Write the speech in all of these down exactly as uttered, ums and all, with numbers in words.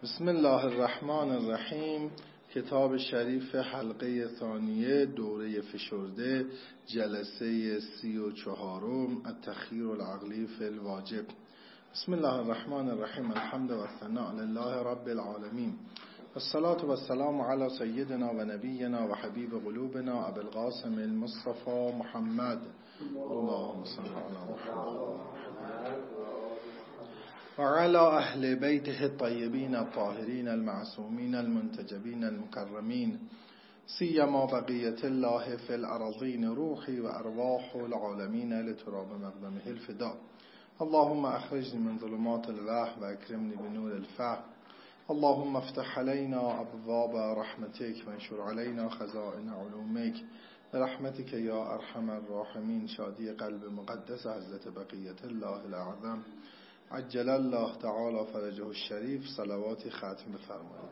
بسم الله الرحمن الرحیم. کتاب شریف حلقه ثانیه دوره فشرده جلسه سی و چهارم التخییر العقلی فی الواجب. بسم الله الرحمن الرحیم. الحمد و الثناء لله رب العالمین. والصلاة والسلام علی سیدنا و نبینا و حبیب قلوبنا ابی القاسم المصطفى محمد. اللهم صل علی محمد وعلى أهل بيته الطيبين الطاهرين المعصومين المنتجبين المكرمين سيما بقية الله في الأراضين روحي وأرواح العالمين لتراب مقدمه الفداء. اللهم أخرجني من ظلمات الوهم وأكرمني بنور الفهم. اللهم افتح علينا أبواب رحمتك وانشر علينا خزائن علومك برحمتك يا أرحم الراحمين. شادی قلب مقدس حضرت بقیت الله الأعظم عجل الله تعالی فرجه الشریف صلواتی ختم بفرمایید.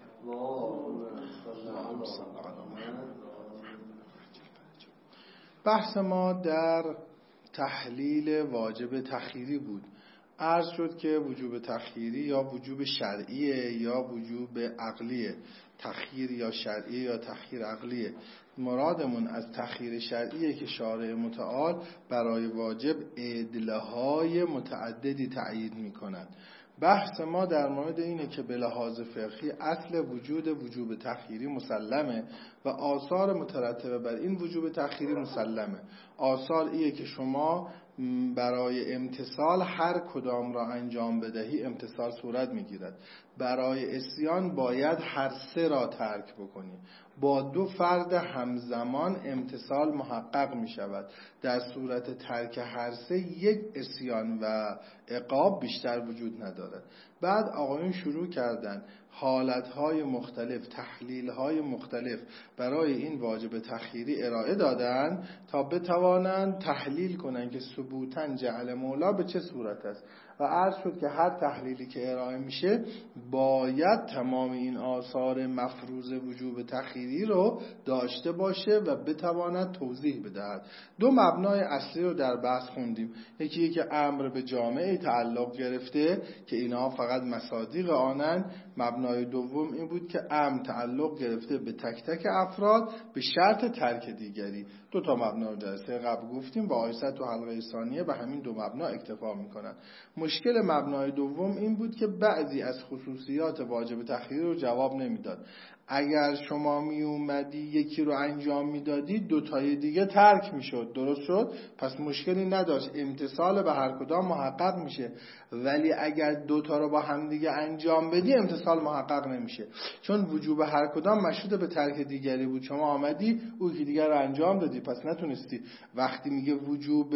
اللهم صل علی محمد. بحث ما در تحلیل واجب تخییری بود. عرض شد که وجوب تخییری یا وجوب شرعیه یا وجوب عقلیه، تخییر یا شرعیه یا تخییر عقلیه. مرادمون از تخییر شرعیه که شارع متعال برای واجب عدلهای متعددی تعیین می‌کند. بحث ما در مورد اینه که به لحاظ فقهی اصل وجود وجوب تخییری مسلمه و آثار مترتبه بر این وجوب تخییری مسلمه. آثار ایه که شما برای امتثال هر کدام را انجام بدهی امتثال صورت میگیرد. برای عصیان باید هر سه را ترک بکنی. با دو فرد همزمان امتثال محقق می شود. در صورت ترک هر سه یک عصیان و عقاب بیشتر وجود ندارد. بعد آقایون شروع کردن حالتهای مختلف، تحلیلهای مختلف برای این واجب تخییری ارائه دادن تا بتوانند تحلیل کنند که ثبوتاً جعل مولا به چه صورت است. و عرض شد که هر تحلیلی که ارائه میشه باید تمام این آثار مفروض وجوب تخییری رو داشته باشه و بتواند توضیح بدهد. دو مبنای اصلی رو در بحث خوندیم. یکی که امر به جامعه تعلق گرفته که اینها فقط مصادیق آنن. مبنای دوم این بود که امر تعلق گرفته به تک تک افراد به شرط ترک دیگری. دو تا مبنا رو جلسه قبل گفتیم و آیسته تو حلقه ثانیه به همین دو مبنا اکتفا میکنن. مشکل مبنای دوم این بود که بعضی از خصوصیات واجب تخییر رو جواب نمیداد. اگر شما می اومدی یکی رو انجام میدادی دو تای دیگه ترک میشد. درست شد؟ پس مشکلی نداشت، امتثال به هر کدام محقق میشه. ولی اگر دو تا رو با هم دیگه انجام بدی امتثال محقق نمیشه، چون وجوب هر کدام مشروط به ترک دیگری بود. شما آمدی او یکی دیگر رو انجام دادی، پس نتونستی. وقتی میگه وجوب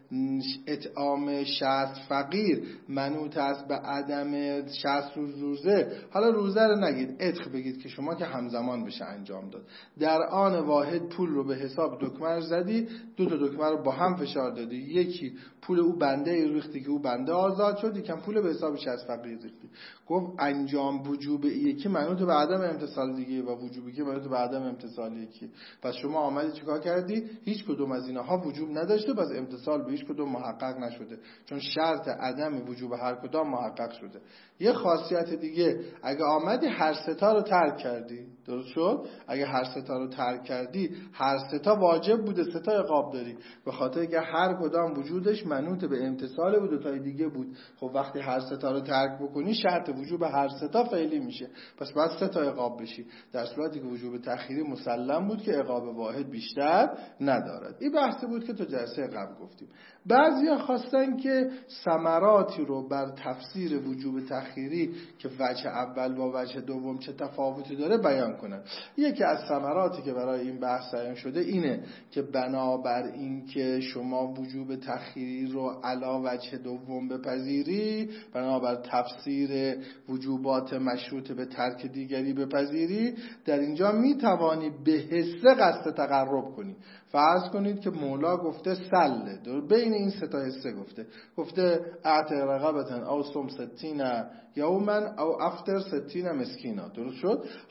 اطعام شصت فقیر منوط است به عدم شصت روز روزه، حالا روزه رو نگید، عتق بگید که شما که همزمان بشه انجام داد. در آن واحد پول رو به حساب دکمه زدی، دو تا دکمه رو با هم فشار دادی، یکی پول او بنده ریختی که او بنده آزاد شد، یکم پول به حساب شصت فقیر ریختی. گفت انجام وجوب یکی منوط به عدم امتثال دیگه و وجوبی که منوط به عدم امتثال یکی. پس شما آمدی چیکار کردی؟ هیچ کدوم از اینها وجوب نداشته، پس امتثال به هیچ کدوم محقق نشده، چون شرط عدم وجوب هر کدام محقق شده. یه خاصیت دیگه، اگه آمدی هر سه تا رو ترک کردی، درست شد؟ اگه هر سه تا رو ترک کردی هر سه تا واجب بوده، سه تا عقاب داری، به خاطر که هر کدام وجودش منوط به امتثال بود و تا دیگه بود. خب وقتی هر سه تا رو ترک بکنی شرط وجوب هر سه تا فعلی میشه، پس باید سه تا عقاب بشی. در صورتی که وجوب تخییری مسلم بود که عقاب واحد بیشتر ندارد. این بحثی بود که تو جلسه قبل گفتیم. بعضیا خواستن که ثمراتی رو بر تفسیر وجوب تخییری که وجه اول با وجه دوم چه تفاوتی داره بیان کنن. یکی از ثمراتی که برای این بحث بیان شده اینه که بنابر این که شما وجوب تخییری رو علا وجه دوم بپذیری، بنابر تفسیر وجوبات مشروط به ترک دیگری بپذیری، در اینجا میتوانی به حصه قصد تقرب کنی. فرض کنید که مولا گفته سله، بین این سه تا حصه گفته گفته اعت رقبتن او سم ستین یومن او افطر ستین مسکینا. درست شد؟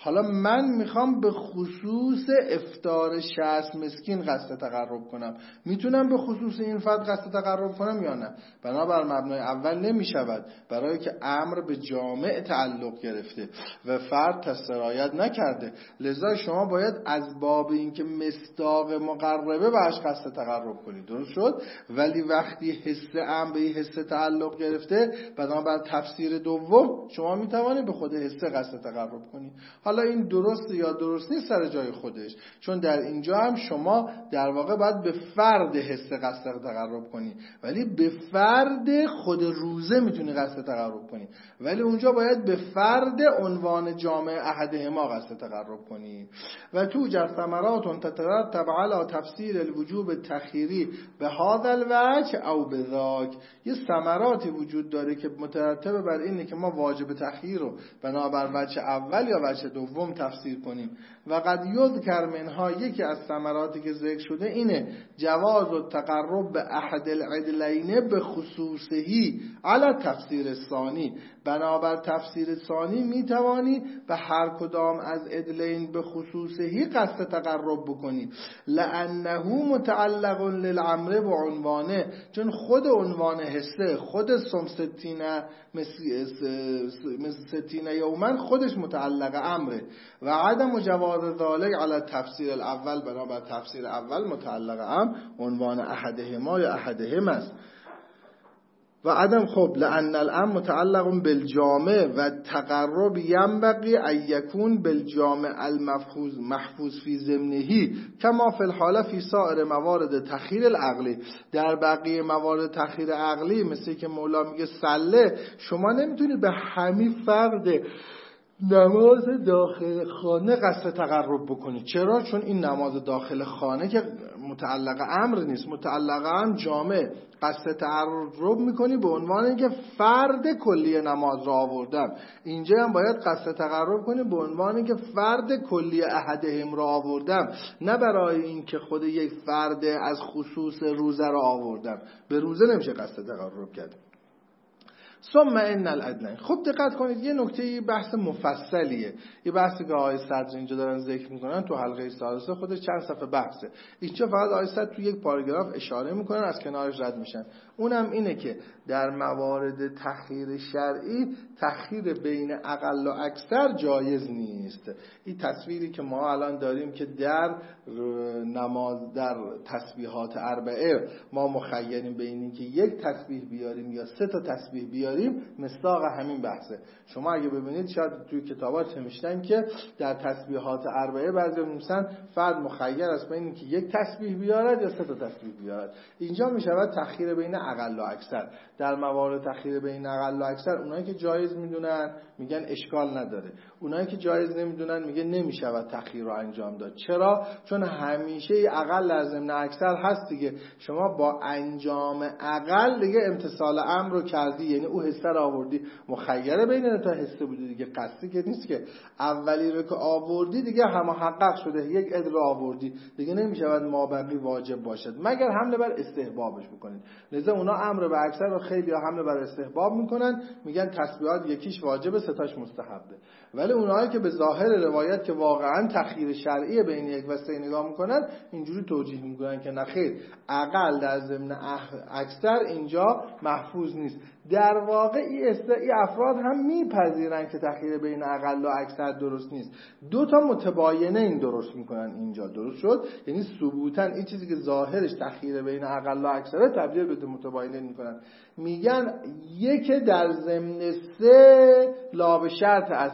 حالا من میخوام به خصوص افطار شصت مسکین قصد تقرب کنم، میتونم به خصوص این فرد قصد تقرب کنم یا نه؟ بنابر مبنای اول نمیشود، برای که امر به جامع تعلق گرفته و فرد تسرایت نکرده، لذا شما باید از باب این که مصداق مقربه بهش قصد تقرب کنید. درست شد؟ ولی وقتی حس امر به حس تعلق گرفته، بنابر تفسیر دوم شما میتوانید به خود حس قصد تقرب کنید. حالا این درست یا درست نیست سر جای خودش، چون در اینجا هم شما در واقع باید به فرد حس قصد تقرب کنی، ولی به فرد خود روزه میتونی قصد تقرب کنی، ولی اونجا باید به فرد عنوان جامع احدهما قصد تقرب کنی. و تو ثمرات تترتب علی تفسیر الوجوب التخیری به هذا الوجه او بذاک. یه ثمراتی وجود داره که مترتب بر اینه که ما واجب تخییر رو بنابر وجه اول یا وجه دوم تفسیر کنیم. و قد یذکر منها، یکی از ثمراتی که ذکر شده اینه جواز التقرب به احد العدلین به خصوصهی علی تفسیر ثانی. بنابر تفسیر ثانی میتوانی به هر کدام از عدلین به خصوصهی قصد تقرب بکنی، لانه متعلق للامر و عنوانه، چون خود عنوان حسه، خود سمستینه ستینه یومن خودش متعلق امره. و عدم جواز ذالک علی تفسیر الاول، بنابر تفسیر اول متعلق ام عنوان احدهما یا احدهم است. و عدم خب لان الامر متعلق بالجامع و تقرب ینبغی ان یکون بالجامع المفحوظ محفوظ فی ضمنه کما فی الحال فی سایر موارد تخییر العقلی. در بقیه موارد تخییر عقلی مثل که مولا میگه سله، شما نمیتونید به همین فرد نماز داخل خانه قصد تقرب بکنید. چرا؟ چون این نماز داخل خانه که متعلق امر نیست، متعلق امر جامع. قصد تقرب میکنی به عنوان اینکه فرد کلی نماز را آوردم. اینجا هم باید قصد تقرب کنی به عنوان اینکه فرد کلی احدهم را آوردم، نه برای اینکه خود یک فرد از خصوص روزه را آوردم. به روزه نمیشه قصد تقرب کرد. ثم ان الادنین. خب دقت کنید، یه نکته بحث مفصلیه، یه بحثی که آقای صدر اینجا دارن ذکر میکنن تو حلقه سادسه خودش چند صفحه بحثه. اینجا فقط آقای صدر تو یک پاراگراف اشاره میکنن، از کنارش رد میشن. اونم اینه که در موارد تخییر شرعی تخییر بین اقل و اکثر جایز نیست. این تصویری که ما الان داریم که در نماز در تسبیحات اربعه ما مخیریم بین اینکه یک تسبیح بیاریم یا سه تا تسبیح بیاریم، مصداق همین بحثه. شما اگه ببینید شاید توی کتابات نوشتن که در تسبیحات اربعه بعضی میگن فرد مخیر است بین اینکه یک تسبیح بیارد یا سه تا تسبیح بیارد. اینجا میشود تخییر بین اقل و اکثر. در موارد تخییر بین اقل و اکثر اونایی که جایز میدونن میگن اشکال نداره، اونایی که جایز نمیدونن میگه نمیشود تخییر رو انجام داد. چرا؟ چون همیشه اقل در ضمن اکثر هست دیگه. شما با انجام اقل دیگه امتثال امر رو کردی، یعنی او حسه رو آوردی، مخیره بین تا حسه بودی دیگه، قصدی که نیست که اولی رو که آوردی دیگه هم محقق شده، یک عدل رو آوردی دیگه، نمیشود مابقی واجب باشد مگر حمله بر استحبابش بکنید. لذا اونا امر به اکثر رو خیلی حمله بر استحباب میکنن، میگن تسبیحات یکیش واجبه ستاش مستحبه. ولی اونایی که به ظاهر روایت که واقعا تخییر شرعی بین یک و سه نگاه میکنن، اینجوری توجیه میکنن که نخیر، اقل در ضمن اکثر اینجا محفوظ نیست. در واقع این افراد هم میپذیرن که تخییر بین اقل و اکثر درست نیست. دو تا متباینه این درست میکنن اینجا. درست شد؟ یعنی ثبوتاً این چیزی که ظاهرش تخییر بین اقل و اکثر تبدیل به دو متباینه میکنن. میگن یک در ضمن سه لا به شرط از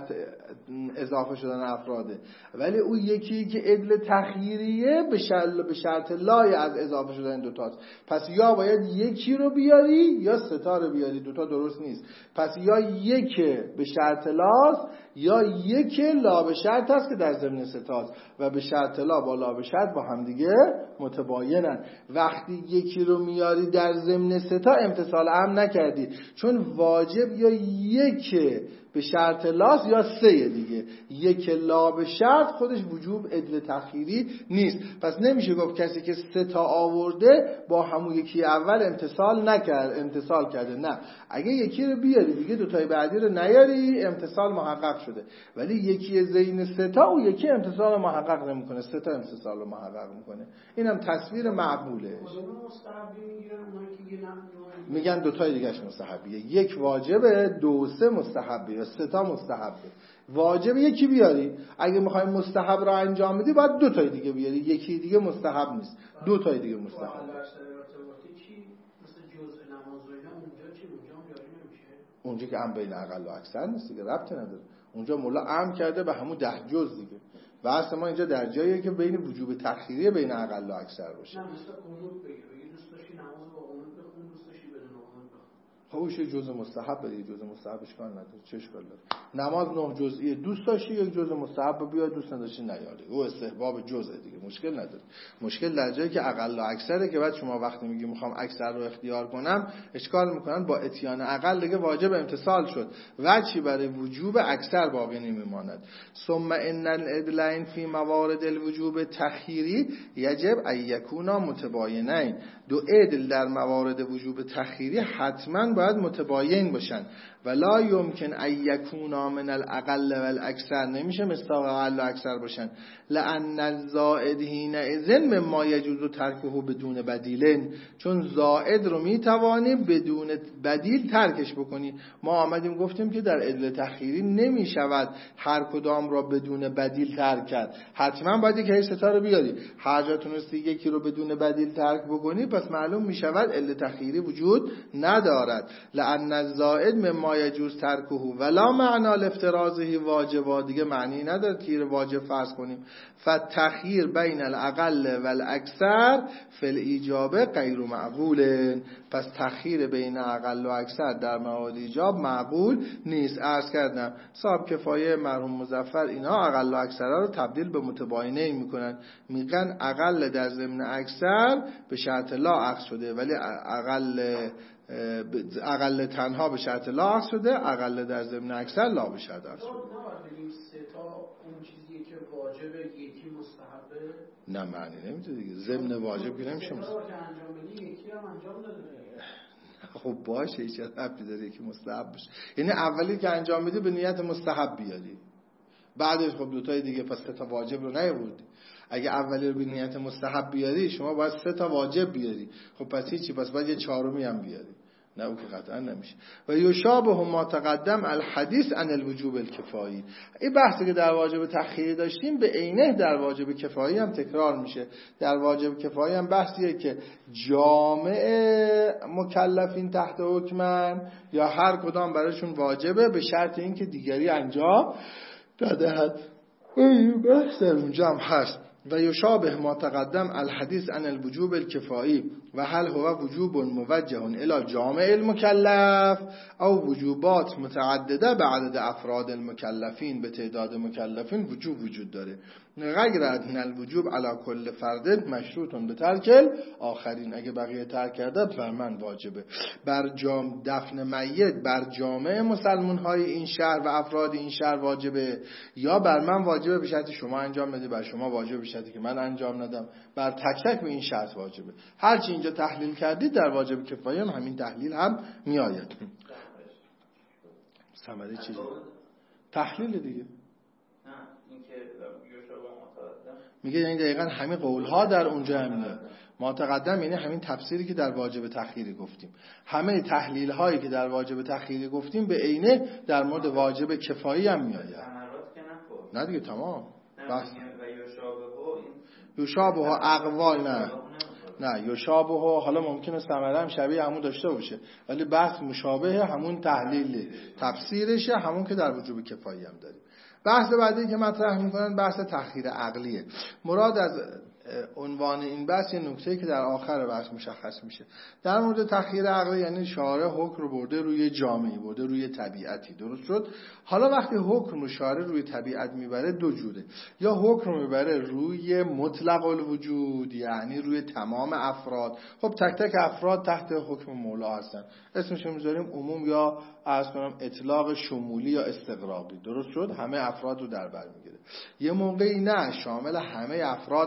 اضافه شدن افراده، ولی اون یکی که عدل تخییریه به شرط به شرط لای از اضافه شدن دوتاست. پس یا باید یکی رو بیاری یا ستا رو بیاری، دوتا درست نیست. پس یا یک به شرط لاست یا یک لا به شرط است که در ضمن ستاست و به شرط لا با لا به شرط با هم دیگه متباینن. وقتی یکی رو میاری در ضمن ستا امتثال امر نکردی، چون واجب یا یک به شرط لاس یا سه دیگه، یک لا به شرط خودش وجوب عدل تخییری نیست. پس نمیشه گفت کسی که سه تا آورده با همون یکی اول امتثال نکرد امتثال کرده. نه، اگه یکی رو بیاری دیگه دوتای بعدی رو نیاری امتثال محقق شده، ولی یکی زین سه تا و یکی امتصال محقق نمیکنه، سه تا امتصال محقق میکنه. اینم تصویر معقوله. میگن دو تای دیگه‌اش مستحبیه، یک واجبه، دو سه مستحبه یا سه تا مستحبه. واجب یکی بیاری، اگه میخوای مستحب رو انجام بدی باید دو تای دیگه بیاری، یکی دیگه مستحب نیست، دو تای دیگه مستحب. اونجا که ام بین اقل و اکثر نیست دیگه، ربطی نداره. اونجا مولا ام کرده به همون ده جز دیگه. و اصلا ما اینجا در جاییه که بین وجوب تأخیری بین اقل و اکثر باشه. نه مثلا قنوت بگیر، بگی دوست داشتی نماز با قنوت بخون، دوست داشتی بدون قنوت بخون. خب اوش جزء مستحب بدی، جزء مستحب اشکال نداره، چه اشکال داره؟ نماز نه جزئی، دوست داشتی یک جزء مستحب بیاد، دوست نداشتی نیاری، او استحباب جزء دیگه، مشکل نداره. مشکل در جایی که اقل و اکثره که بعد شما وقتی میگی میخوام اکثر رو اختیار کنم، اشکال میکنن با اتیان اقل دیگه واجب امتثال شد، وجهی برای وجوب اکثر باقی نمیماند. ثم ان الادلین فی موارد الوجوب تخییری یجب ان یکونا متباینین. دو عدل در موارد وجوب تخییری حتما باید متباین باشن. ولا یمکن ان یکونا من الاقل والاکثر، نمیشه مستاق اقل و اکثر باشن. لان الزائد حینئذ مما یجوز ترکه بدون بدیل، چون زائد رو میتوانی بدون بدیل ترکش بکنی. ما آمدیم گفتیم که در عدل تخییری نمیشود هر کدام را بدون بدیل ترک کرد، حتما باید یک ستا رو بیاری. هر جا تونستی یکی رو بدون بدیل ترک بکنی پس معلوم میشود عدل تخییری وجود ندارد. لان الزائد مما یجوز ترکه ولا معنا لافترازه واجبا، دیگه معنی نداره که واجب فرض کنیم. فتخییر بین الاقل والاکثر فی الایجاب غیر معقول، پس تخییر بین اقل و اکثر در موارد ایجاب معقول نیست. عرض کردم صاحب کفایه مرحوم مظفر اینا اقل و اکثر رو تبدیل به متباینه میکنن، میگن اقل در ضمن اکثر به شرط لا اخذ شده، ولی اقل اقل تنها به شرط لا اخذ شده، اقل در ضمن اکثر لا به شرط اخذ شده. واجب یکی مستحبه؟ نه معنی نمیده دیگه، ضمن واجب که نمیشه مستحب. انجام بدی یکی هم انجام داده. خب باشه چه ربطی داره یکی مستحب باشه؟ یعنی اولی که انجام بدی به نیت مستحب بیاری، بعدش خب دو تای دیگه پس سه تا واجب رو نیاوردی. اگه اولی رو به نیت مستحب بیاری شما باید سه تا واجب بیاری، خب پس هیچی، پس باید یه چهارمی هم بیاری. نه او که قطعا نمیشه. و یشابه ما تقدم الحدیث عن الوجوب الکفایی. این بحثی که در واجب تخییری داشتیم به عینه در واجب کفایی هم تکرار میشه. در واجب کفایی هم بحثیه که جامع مکلفین تحت حکمن یا هر کدام برایشون واجبه به شرط اینکه دیگری انجام دادهد. این بحث در اونجا هم هست. و یشابه ما تقدم الحدیث عن الوجوب الکفایی و هل هو وجوب موجه الی جامع المکلف او وجوبات متعدده به عدد افراد المکلفین، به تعداد مکلفین وجوب وجود داره. غیر ان الوجوب علی کل فرد مشروط به ترک آخرین، اگه بقیه ترک کرده بر من واجبه. بر جام دفن میت بر جامع مسلمان های این شهر و افراد این شهر واجبه، یا بر من واجبه به شرطی شما انجام بدی، بر شما واجبه به شرطی که من انجام ندم، بر تک تک به این شرط واجبه. هرچی اینجا تحلیل کردید در واجب کفایه هم همین تحلیل هم میآید. ثمره چیزی تحلیل دیگه میگه، یعنی دقیقا همین قولها در اونجا هم میاد. ما تقدم یعنی همین تفسیری که در واجب تخییری گفتیم، همه تحلیل هایی که در واجب تخییری گفتیم به عینه در مورد واجب کفایی هم میآید. نه دیگه تمام. بس یشابه اقوال نه نه یشابه حالا ممکنه ثمره هم شبیه همون داشته باشه، ولی بحث مشابه همون تحلیل تفسیرشه، همون که در وجوب کفایی هم داریم. بحث بعدی که مطرح میکنن بحث تخییر عقلیه. مراد از عنوان این بحث یه نکته که در آخر بحث مشخص میشه. در مورد تخییر عقلی یعنی شارع حکم رو برده روی جامعه، برده روی طبیعتی، درست شد؟ حالا وقتی حکم رو شارع روی طبیعت میبره دو جوره، یا حکم رو میبره روی مطلق الوجود یعنی روی تمام افراد، خب تک تک افراد تحت حکم مولا هستن، اسمش رو میذاریم عموم یا عرض کنم اطلاق شمولی یا استغراقی، درست شد؟ همه افراد رو در بر میگیره. یه موقعی نه شامل همه افراد نمیشه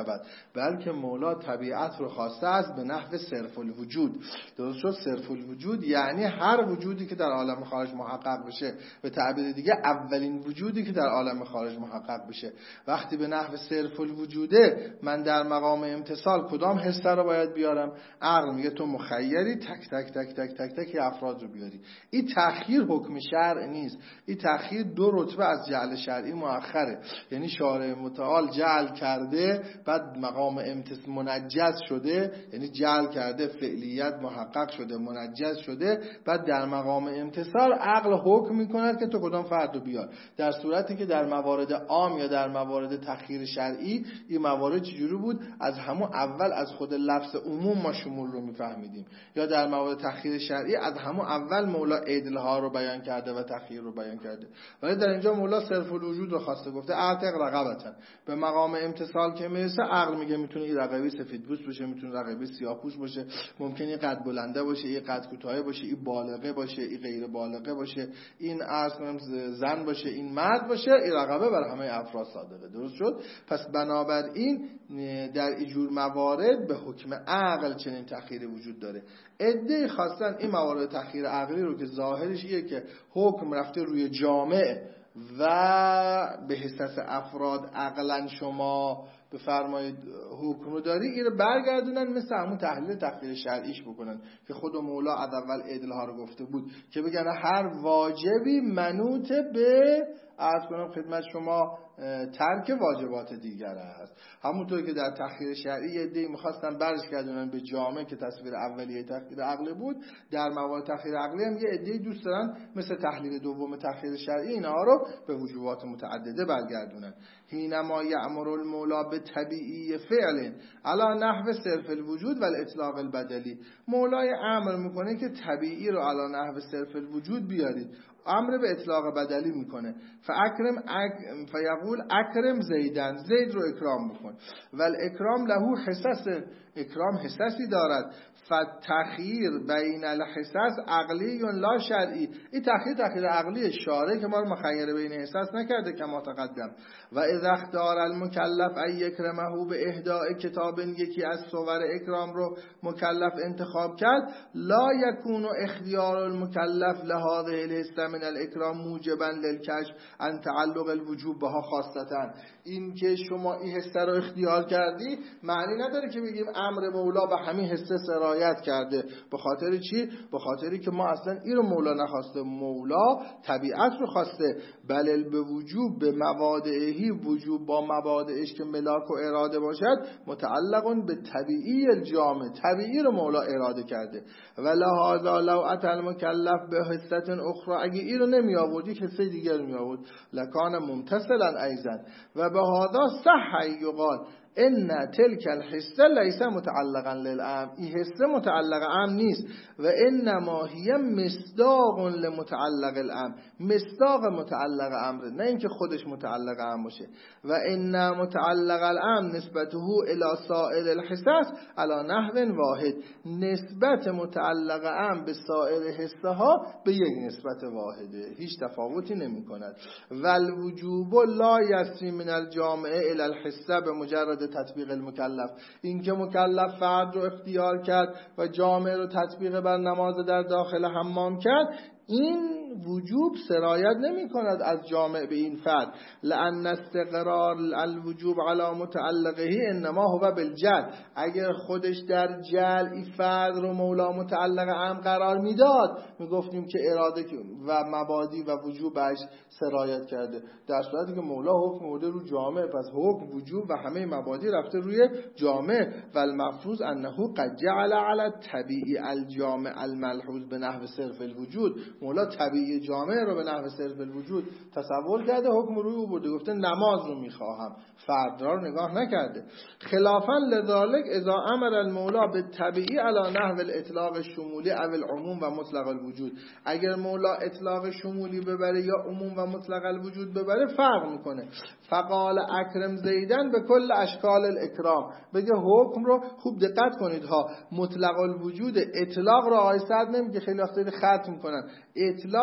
شود، بلکه مولا طبیعت رو خواسته است به نحو صرف الوجود. درست شد؟ صرف الوجود یعنی هر وجودی که در عالم خارج محقق بشه، به تعبیر دیگه اولین وجودی که در عالم خارج محقق بشه. وقتی به نحو صرف الوجوده، من در مقام امتصال کدام حسه رو باید بیارم؟ عقل میگه تو مخیری تک تک تک تک تک تک افراد رو بیاری. این تأخیر حکم شرع نیست، این تأخیر دو رتبه از جعل شرعی مؤخره. یعنی شارع متعال جعل کرده، بعد مقام امتصال منجز شده، یعنی جعل کرده فعلیت محقق شده، منجز شده، بعد در مقام امتصال عقل حکم میکند که تو کدام فرد رو بیار. در صورتی که در موارد عام یا در موارد تأخیر شرعی این موارد چجوری بود؟ از همون اول از خود لفظ عموم ما شمول رو میفهمیدیم، یا در موارد تأخیر شرعی از همون اول مولا عدل ها رو بیان کرده و تأخیر رو بیان کرده. ولی در اینجا مولا صرف الوجود رو خواسته، گفته اعتق رقبتن. به مقام امتصال که میرسه عقل میگه میتونه این رقبه سفید پوست باشه، میتونه رقبه سیاه‌پوست باشه، ممکنه این قد بلنده باشه، این قد کوتاه باشه، این بالغه باشه، این غیر بالغه باشه، این عرض کنم زن باشه، این مرد باشه. این رقبه برای همه افراد صادقه. درست شد؟ پس بنابراین در اینجور موارد به حکم عقل چنین تأخیر وجود داره. عده خواستن این موارد تأخیر عقلی رو که ظاهرش اینه که حکم رفته روی جامع و به حساس افراد عقلا شما بفرمایید حکم رو داری، این رو برگردونن مثل همون تحلیل تأخیر شرعیش بکنن که خود مولا از اول عدل ها رو گفته بود که بگن هر واجبی منوط به عرض کنم خدمت شما ترک واجبات دیگر است. همونطور که در تأخیر شرعی عده‌ای می‌خواستن برش گردونن به جامع که تصویر اولیه تأخیر عقلی بود، در موارد تأخیر عقلی هم یه عده‌ای دوست دارن مثل تحلیل دوم تأخیر شرعی اینها رو به وجوبات متعدده برگردونن. حینما یأمر المولا به طبیعی فعل علی نحو صرف الوجود و الاطلاق البدلی، مولای امر میکنه که طبیعی رو علی نحو صرف الوجود بیارید، امر به اطلاق بدلی میکنه. فاکرم اک... فیقول اکرم زیدن، زید رو اکرام بکن. ول اکرام له حسس، اکرام حسسی دارد. فتخیر بین الحسس عقلی لا شرعی، این تخیر تخیر عقلی شارع که ما رو مخیر بین حسس نکرده کما تقدم. و اذا اختار المکلف ای یکرمه به اهداء کتاب، یکی از صور اکرام رو مکلف انتخاب کرد، لا یکون اختیار المکلف لهذه الحسه من الاکرام موجبا للکشف عن تعلق الوجوب بها خاصتا. این که شما این حسه رو اختیار کردی معنی نداره که بگیم امر مولا به همین حسه سرایت کرده. به خاطر چی؟ به خاطری که ما اصلا این رو مولا نخواسته، مولا طبیعت رو خواسته. بل به وجوب به مبادئهی، وجوب با مبادئش که ملاک و اراده باشد متعلق به طبیعی الجامع، طبیعی رو مولا اراده کرده. ولهذا لو اتى المکلف به حسه اخرى، اگه این رو نمی آورد یک حسه دیگر می آورد، لکان ممتثلا ایضا. و به هذا صح یقال ان تلك الحسه لیس متعلقا للامر، این حسه متعلق امر نیست. و انما هی مصداق لمتعلق الامر، مصداق متعلق امر، نه اینکه خودش متعلق امر باشه. و ان متعلق الامر نسبته الی سائر الحساس علی نحو واحد، نسبت متعلق امر به سایر حسه ها به یک نسبت واحده، هیچ تفاوتی نمی کند. و الوجوب لا یسری من الجامع الی الحسه به مجرد تطبیق المکلف، این که مکلف فرد رو اختیار کرد و جامع رو تطبیق بر نماز در داخل حمام کرد، این وجوب سرایت نمی کند از جامع به این فرد. لأن استقرار الوجوب علی متعلقه انما هو بالجل، اگر خودش در جل این فرد رو مولا متعلق امر قرار میداد میگفتیم که اراده و مبادی و وجوبش سرایت کرده. در صورتی که مولا حکم بوده رو جامع، پس حکم وجوب و همه مبادی رفته روی جامع. و المفروض انه قد جعل علی الطبیعی الجامع الملحوظ به نحو صرف الوجود، مولا طبیعی جامع رو به نحو صرف الوجود تصور کرده، حکم روی او برده، گفته نماز رو میخواهم، فرد را رو نگاه نکرده. خلافا لذالک اذا امر المولا به طبیعی علی نحو الاطلاق شمولی او العموم و مطلق الوجود، اگر مولا اطلاق شمولی ببره یا عموم و مطلق الوجود ببره فرق میکنه. فقال اکرم زیدن به کل اشکال الاکرام، بگه حکم رو خوب دقت کنید ها، مطلق الوجود اطلاق را آیستد نمیگه، خیلی وقتا خط میکنن، اطلاق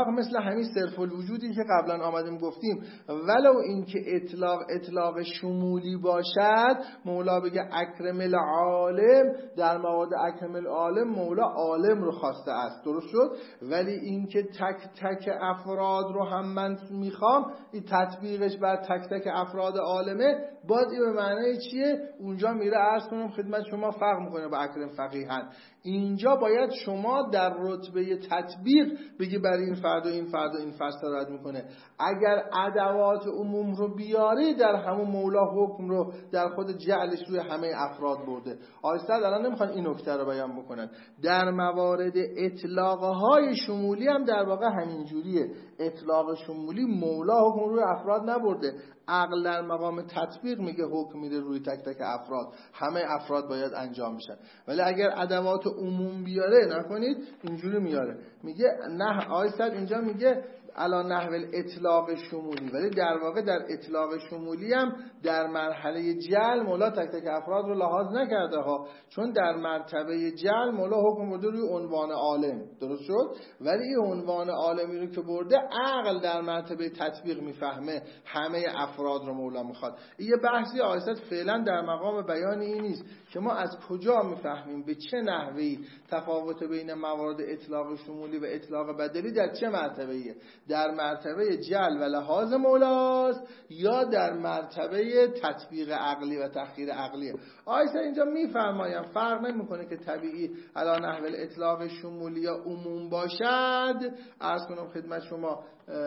اطلاق مثل همین صرف الوجودی که قبلا آمدیم گفتیم، ولو اینکه اطلاق اطلاق شمولی باشد، مولا بگه اکرم العالم، در مواد اکرم العالم مولا عالم رو خواسته است، درست شد. ولی اینکه تک تک افراد رو هم من میخوام، این تطبیقش بر تک تک افراد عالمه، باز این به معنی چیه؟ اونجا میره عرض کنم خدمت شما فرق میکنه با اکرم فقیهن. اینجا باید شما در رتبه تطبیق بگی برای این فرد و این فرد و این فرد رد میکنه. اگر ادوات عموم رو بیاری، در همون مولا حکم رو در خود جعلش روی همه افراد برده. آیسته الان نمیخوان این نکته رو بیان بکنن. در موارد اطلاقهای شمولی هم در واقع همین جوریه. اطلاق شمولی مولا حکم روی افراد نبرده، عقل در مقام تطبیق میگه حکم میده روی تک تک افراد، همه افراد باید انجام بشن. ولی اگر ادوات عموم بیاره، نکنید اینجوری میاره، میگه نه آیسته اینجا میگه علا نحو اطلاق شمولی، ولی در واقع در اطلاق شمولی هم در مرحله جعل مولا تک تک افراد رو لحاظ نکرده ها، چون در مرتبه جعل مولا حکم برده روی عنوان عالم، درست شد. ولی این عنوان عالمی رو که برده، عقل در مرتبه تطبیق میفهمه همه افراد رو مولا میخواد. این یه بحثی آیست فعلا در مقام بیان این نیست که ما از کجا میفهمیم به چه نحوی تفاوت بین موارد اطلاق شمولی و اطلاق بدلی در چه مرتبه‌ایه، در مرتبه جعل و لحاظ مولاست یا در مرتبه تطبیق عقلی و تخییر عقلیه. آیسا اینجا میفرمایم فرق نمیکنه که طبیعی علی نحو اطلاق شمولی یا عموم باشد. عرض کنم خدمت شما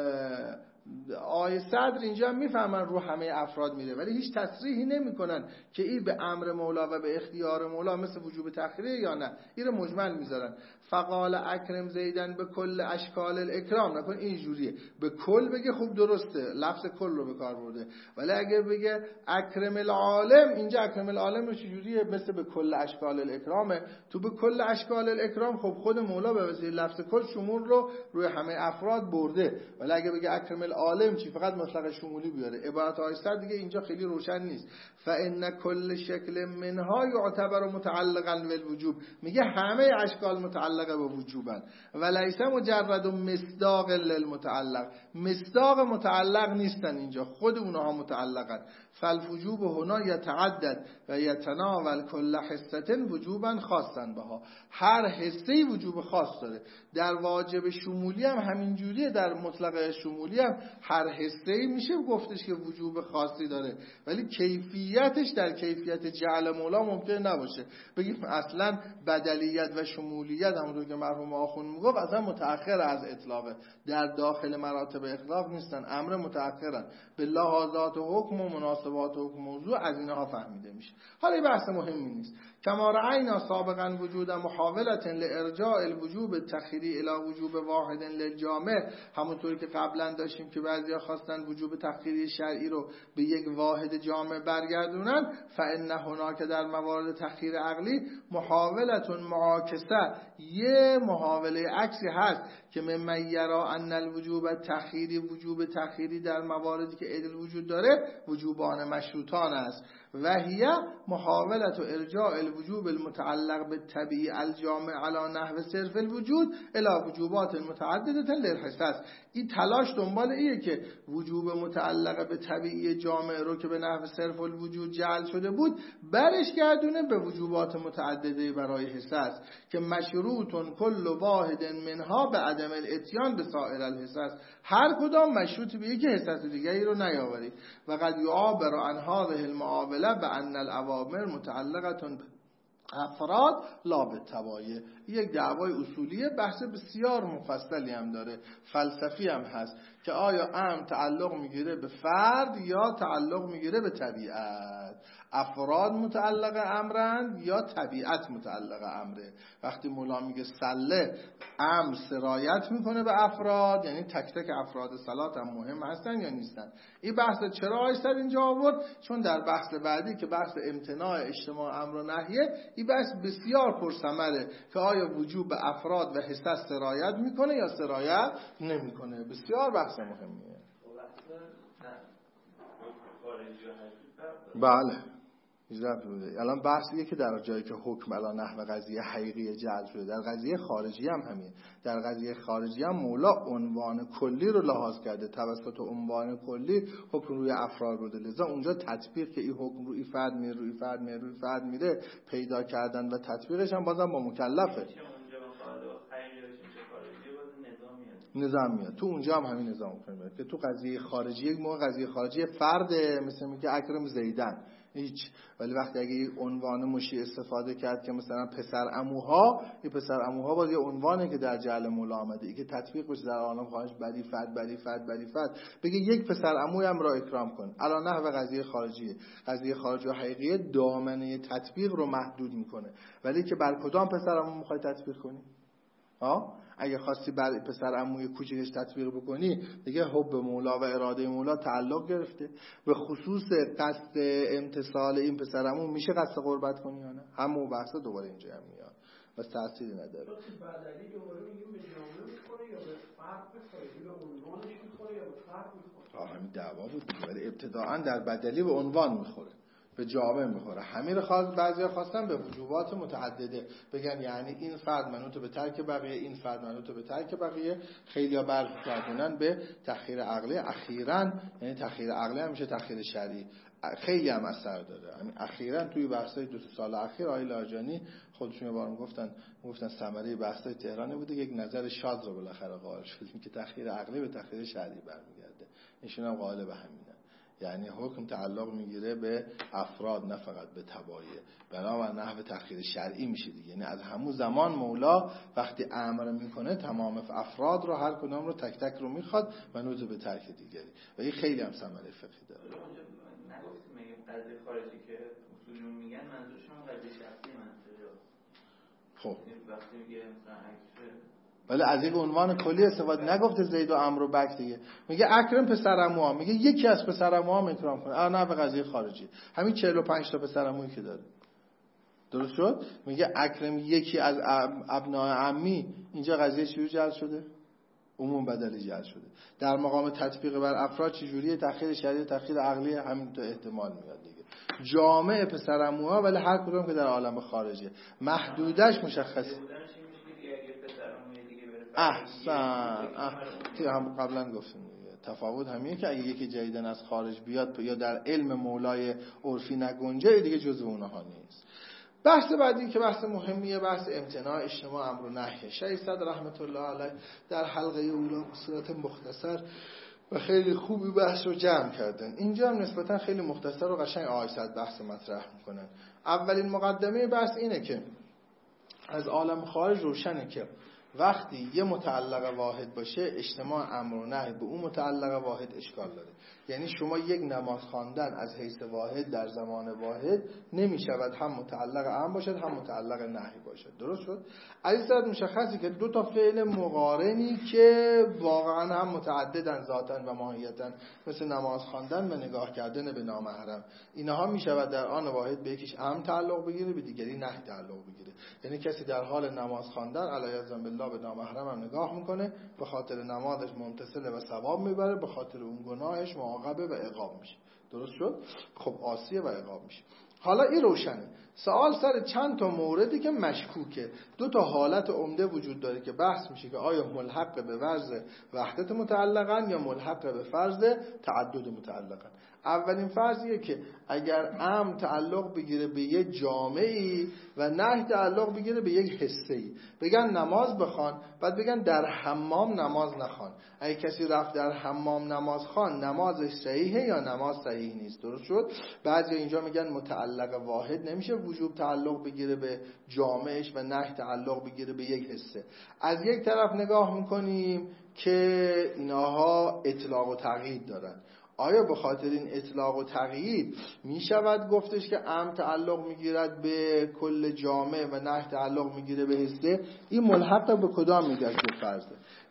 آیه صدر اینجا میفهمن رو همه افراد میره، ولی هیچ تصریحی نمیکنن که این به امر مولا و به اختیار مولا مثل وجوب تخییره یا نه. این رو مجمل میذارن. فقال اکرم زیدن به کل اشکال الاکرام، نکن این جوریه به کل بگه خوب درسته، لفظ کل رو به کار برده. ولی اگر بگه اکرم العالم، اینجا اکرم العالم رو چجوریه؟ مثل به کل اشکال الاکرامه. تو به کل اشکال الاکرام خب خود مولا به وسیله لفظ کل شمول رو روی همه افراد برده. ولی اگر بگه اکرم العالم چی؟ فقط مطلق شمولی بیاره. عبارت آیسته دیگه اینجا خیلی روشن نیست. فان کل شکل منها یعتبر متعلقا بالوجوب، میگه همه اشکال متعلق به وجوبن و لیس مجرد مصداق للمتعلق، مصداق متعلق نیستن اینجا، خود اونها متعلقن. فالوجوب هنا یتعدد و یتناول کل حصه وجوبا خاصا بها، هر حصه‌ای وجوب خاص داره. در واجب شمولی هم همین جوریه، در مطلق شمولی هم هر حصه‌ای میشه گفتش که وجوب خاصی داره، ولی کیفیتش در کیفیت جعل مولا ممکن نباشه. بگیم اصلا بدلیت و شمولیت همونطور که مرحوم آخوند میگفت اصلا متأخر از اطلاقه، در داخل مراتب اطلاق نیستن، امر متأخرن، به لحاظات حکم و مناسبات حکم موضوع از اینها فهمیده میشه. حالا این بحث مهمی نیست. کما رأینا سابقا وجود محاولت لارجاع الوجوب تخیری الی وجوب واحد للجامع، همونطوری که قبلا داشتیم که بعضیا خواستن وجوب تخیری شرعی رو به یک واحد جامع برگردونن. فان هناک در موارد تخییر عقلی محاولت معاکسه، یه محاوله عکسی هست که من یرا ان الوجوب تخیری، وجوب تخیری در مواردی که عدل وجود داره وجوبان مشروطان است. و هی محاولت ارجاع الوجوب المتعلق بالطبیعی الجامع علی نحو صرف الوجود الی وجوبات متعدده للحصص. این تلاش دنبال ایه که وجوب متعلق به طبیعی جامع رو که به نحو صرف الوجود جعل شده بود برش گردونه به وجوبات متعدده برای حصص که مشروطن کل واحد منها به عدم الاتیان به سایر الحصص، هر کدام مشروط به یکی حصص دیگری رو نیاورید. و قد یعابر عن هذه المعامله بان الاوامر متعلقه افراد لا به تبایع. یک دعوای اصولیه، بحث بسیار مفصلی هم داره، فلسفی هم هست که آیا امر تعلق میگیره به فرد یا تعلق میگیره به طبیعت. افراد متعلق امرند یا طبیعت متعلق امره. وقتی مولا میگه سله، امر سرایت میکنه به افراد، یعنی تک تک افراد صلات هم مهم هستن یا نیستن. این بحث چرا آیستد اینجا آورد؟ چون در بحث بعدی که بحث امتناع اجتماع امر و نهیه، این بحث بسیار پرثمره که آیا وجوب به افراد و حصص سرایت میکنه یا سرایت نمیکنه. بسیار بحث مهمیه. بله هیچ ربطی بوده. الان بحثیه که در جایی که حکم الان نحو قضیه حقیقی جعل شده، در قضیه خارجی هم همین. در قضیه خارجی هم مولا عنوان کلی رو لحاظ کرده، توسط عنوان کلی حکم روی افراد بوده، لذا اونجا تطبیق که این حکم روی فرد میره روی فرد میره روی فرد میره پیدا کردن و تطبیقش هم بازم با مکلفه. نظام میاد تو اونجا هم همین نظام کنه که تو قضیه خارجی یک موقع قضیه خارجی فرده، مثل میگه اکرم زیدن هیچ، ولی وقتی اگه یک عنوان مشی استفاده کرد که مثلا پسر عموها، این پسر عموها باز یه عنوانه که در جعل مولا آمده، این که تطبیق بشه در عالم خارج، بری فد بری فد بری فد، بگه یک پسر عموی هم را اکرام کن. الان نحو قضیه خارجیه، قضیه خارجی و حقیقیه دامنه تطبیق رو محدود میکنه، ولی که بر کدام پسر عمو میخوای تطبیق کنی؟ ها اگه خواستی بر پسر عموی کوچکش تطبیق بکنی دیگه حب مولا و اراده مولا تعلق گرفته. به خصوص قصد امتثال این پسر عمو میشه قصد قربت کنی یا نه؟ همون بحثا دوباره اینجا هم میاد بس تأثیری نداره. بعدی دوباره میگیم به جامعه میخوره یا به فرق میخوره، به عنوانش میخوره یا به فرق میخوره؟ آه همین دعوا بود دیگه، ولی ابتداعا در بدلی به عنوان میخوره، به جامعه میخوره. همین خواست بعضیا خواستن به وجوبات متعدده بگن، یعنی این فرد منوط به ترک بقیه، این فرد منوط به ترک بقیه. خیلیا برگردونن به تأخیر عقلی اخیراً، یعنی تأخیر عقلی هم میشه تأخیر شرعی، خیلی هم اثر داره. یعنی اخیراً توی بحث‌های دو سال اخیر آقای لاجانی خودشون بارم گفتن گفتن ثمره بحث‌های تهران بوده، یک نظر شاذ رو بالاخره قائل شدیم که تأخیر عقلی به تأخیر شرعی برمیگرده. ایشون هم قائل به همینه، یعنی حکم تعلق میگیره به افراد نه فقط به تبعیه، بنابر نحو تأخیر شرعی میشه دیگه. یعنی از همون زمان مولا وقتی امر میکنه تمام افراد رو، هر کدام رو تک تک رو میخواد و نوزه به ترک دیگری، و این خیلی هم ثمره فقهی داره. نگفتیم میگیم قضیه خارجی که اصولیون میگن منظورشون قضیه شخصی منظوره. خب وقتی میگه مثلا ولی از یک عنوان کلی استفاده نگفته زید و عمرو و بک دیگه، میگه اکرم پسرعموها، میگه یکی از پسرعموها اکرام کنه. اه نه به قضیه خارجی همین چهل و پنج تا پسرعمویی که داره، درست شد؟ میگه اکرم یکی از ابناء عمی، اینجا قضیه چجوری جعل شده؟ عموم بدلی جعل شده. در مقام تطبیق بر افراد چجوریه؟ تأخیر شرعی تأخیر عقلی همین تو احتمال میاد دیگه. جامع پسرعموها ولی هر کدوم که در عالم خارجه، محدودش مشخصه. احسن احسن هم قبلا گفتیم دیگه. تفاوت همینه که اگه یکی جدیدن از خارج بیاد یا در علم مولای عرفی نگنجه دیگه جزء اونها نیست. بحث بعدی که بحث مهمیه، بحث امتناع اجتماع امر و نهی. شیخ صدر رحمت الله علیه در حلقه اولی به صورت مختصر و خیلی خوبی بحث رو جمع کردن. اینجا هم نسبتا خیلی مختصر و قشنگ آقای صدر بحث مطرح میکنن. اولین مقدمه بحث اینه که از عالم خارج روشنه که وقتی یه متعلق واحد باشه اجتماع امر و نهی به اون متعلق واحد اشکال داره. یعنی شما یک نماز خواندن از حیث واحد در زمان واحد نمی شود هم متعلق امر باشد هم متعلق نهی باشد. درست شد؟ از این صورت مشخصی که دو تا فعل مقارنی که واقعا هم متعددن ذاتاً و ماهیتاً، مثل نماز خواندن و نگاه کردن به نامحرم، اینها می شود در آن واحد به یکیش امر تعلق بگیره به دیگری نهی تعلق بگیره. یعنی کسی در حال نماز خواندن علیه بالله به نامحرم هم نگاه میکنه، به خاطر نمازش ممتثل و ثواب میبره، به خاطر اون گناهش معاقبه و عقاب میشه. درست شد؟ خب عاصیه و عقاب میشه. حالا این روشنه. سوال سر چند تا موردی که مشکوکه. دو تا حالت عمده وجود داره که بحث میشه که آیا ملحق به فرض وحدت متعلقن یا ملحق به فرض تعدد متعلقن. اولین فرضیه که اگر امر تعلق بگیره به یک جامعی و نهی تعلق بگیره به یک حسه‌ای، بگن نماز بخوان، بعد بگن در حمام نماز نخوان. اگه کسی رفت در حمام نماز خوان، نمازش صحیحه یا نماز صحیح نیست. درست شد؟ بعضی اینجا میگن متعلق واحد نمیشه وجوب تعلق بگیره به جامعش و نهی تعلق بگیره به یک حسه. از یک طرف نگاه میکنیم که اینها اطلاق و تقیید دارن. آیا به خاطر این اطلاق و تقیید می شود گفتش که امر تعلق می گیرد به کل جامعه و نهی تعلق می گیره به حسه؟ این ملحق به کدام میگه که فرضه؟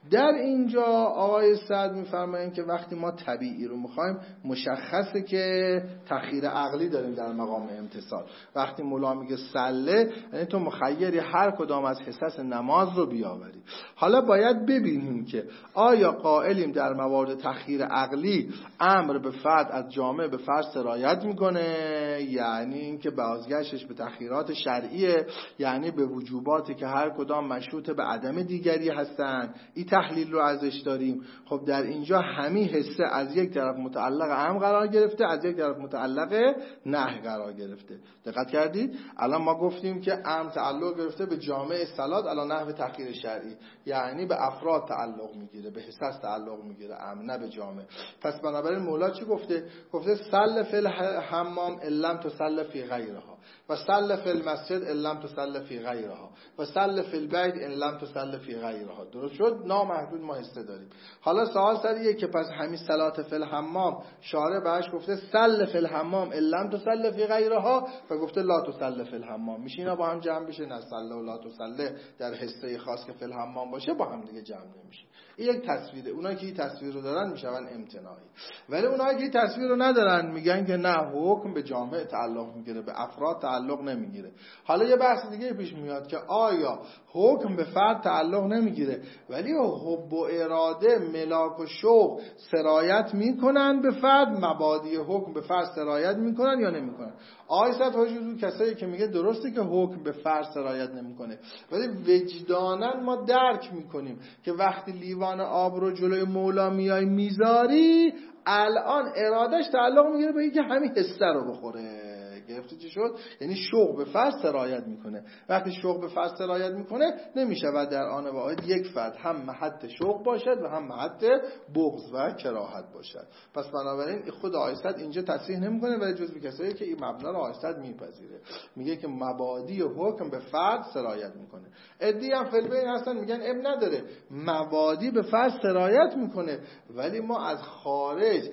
در اینجا آقای سعد میفرمایند که وقتی ما طبیعی رو میخوایم مشخصه که تخییر عقلی داریم در مقام امتثال. وقتی مولا میگه سله یعنی تو مخیری هر کدام از حصص نماز رو بیاوری. حالا باید ببینیم که آیا قائلیم در موارد تخییر عقلی امر به فرد از جامعه به فرد سرایت میکنه، یعنی اینکه بازگشتش به تخییرات شرعیه، یعنی به وجوباتی که هر کدام مشروط به عدم دیگری هستن. این تحلیل رو ازش داریم. خب در اینجا همین حصه از یک طرف متعلق امر قرار گرفته، از یک طرف متعلق نهی قرار گرفته. دقت کردید؟ الان ما گفتیم که امر تعلق گرفته به جامعه صلات علی نحو تخییر شرعی، یعنی به افراد تعلق میگیره، به حصص تعلق میگیره امر، نه به جامعه. پس بنابراین مولا چی گفته؟ گفته سل فی الحمام ان لم تصل فی غیرها و سل فی المسجد ان لم تصل فی غیرها و سل فی البیت ان لم تصل فی غیرها. درست شد؟ نامحدود ما حصه داریم. حالا سوال سریه که پس همین صلات فی الحمام شارع بهش گفته سل فی الحمام ان لم تصل فی غیرها و گفته لا تصل فی الحمام. میشه اینا با هم جمع بشه؟ نه، سل و لا تصل در حصه خاص که فی الحمام باشه با هم دیگه جمع نمیشه. این یک تصویره. اونایی که این تصویر رو دارن میشون امتناعی، ولی اونایی که این تصویر رو ندارن میگن که نه، حکم به جامعه تعلق میگیره، به افراد تعلق نمیگیره. حالا یه بحث دیگه پیش میاد که آیا حکم به فرد تعلق نمیگیره ولی حب و اراده، ملاک و شوق سرایت میکنن به فرد، مبادی حکم به فرد سرایت میکنن یا نمیکنن؟ آیسات حجوزو کسایی که میگه درسته که حکم به فرد سرایت نمیکنه ولی وجدانن ما درک میکنیم که وقتی لیوان آب رو جلوی مولا میای میذاری الان ارادش تعلق میگیره به اینکه همین حصه رو بخوره. گرفتی چی شد؟ یعنی شوق به فرد سرایت میکنه. وقتی شوق به فرد سرایت میکنه نمیشه و در آن واحد یک فرد هم محط شوق باشد و هم محط بغض و کراهت باشد. پس بنابراین خود آیسد اینجا تصریح نمیکنه ولی جزو کسایی که این مبنا رو آیسد میپذیره، میگه که مبادی و حکم به فرد سرایت میکنه. ادعی هم فلبین هستن میگن اب نداره، مبادی به فرد سرایت میکنه ولی ما از خارج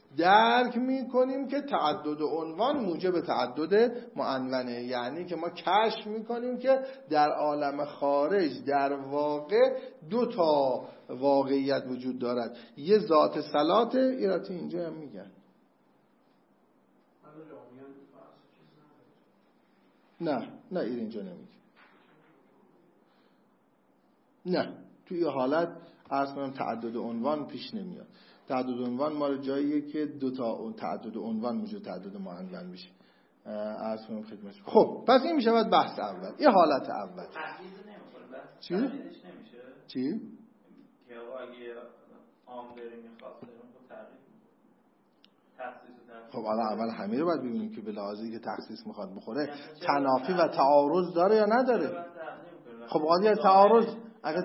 درک میکنیم که تعدد عنوان موجب تعدد معنونه، یعنی که ما کشف میکنیم که در عالم خارج در واقع دو تا واقعیت وجود دارد. یه ذات صلات ایراتی اینجا هم میگن نه نه این اینجا نمیگه. نه توی یه حالت عرض کنم تعدد عنوان پیش نمیاد. تعدد عنوان مال جاییه که دو تا تعدد عنوان موجود تعدد معنون میشه. عرض کنم خدمتتون. خب پس این میشه بحث اول، این حالت اول. تحلیل نمی‌کنه بس. چی؟ تحلیلش نمیشه. چی؟ که اگه عام داره میخواد اون تحلیل تخصیص خب حالا اول همین رو باید ببینیم که به لحاظی که تخصیص میخواد بخوره تنافی و تعارض داره یا نداره. خب قضیه تعارض اگه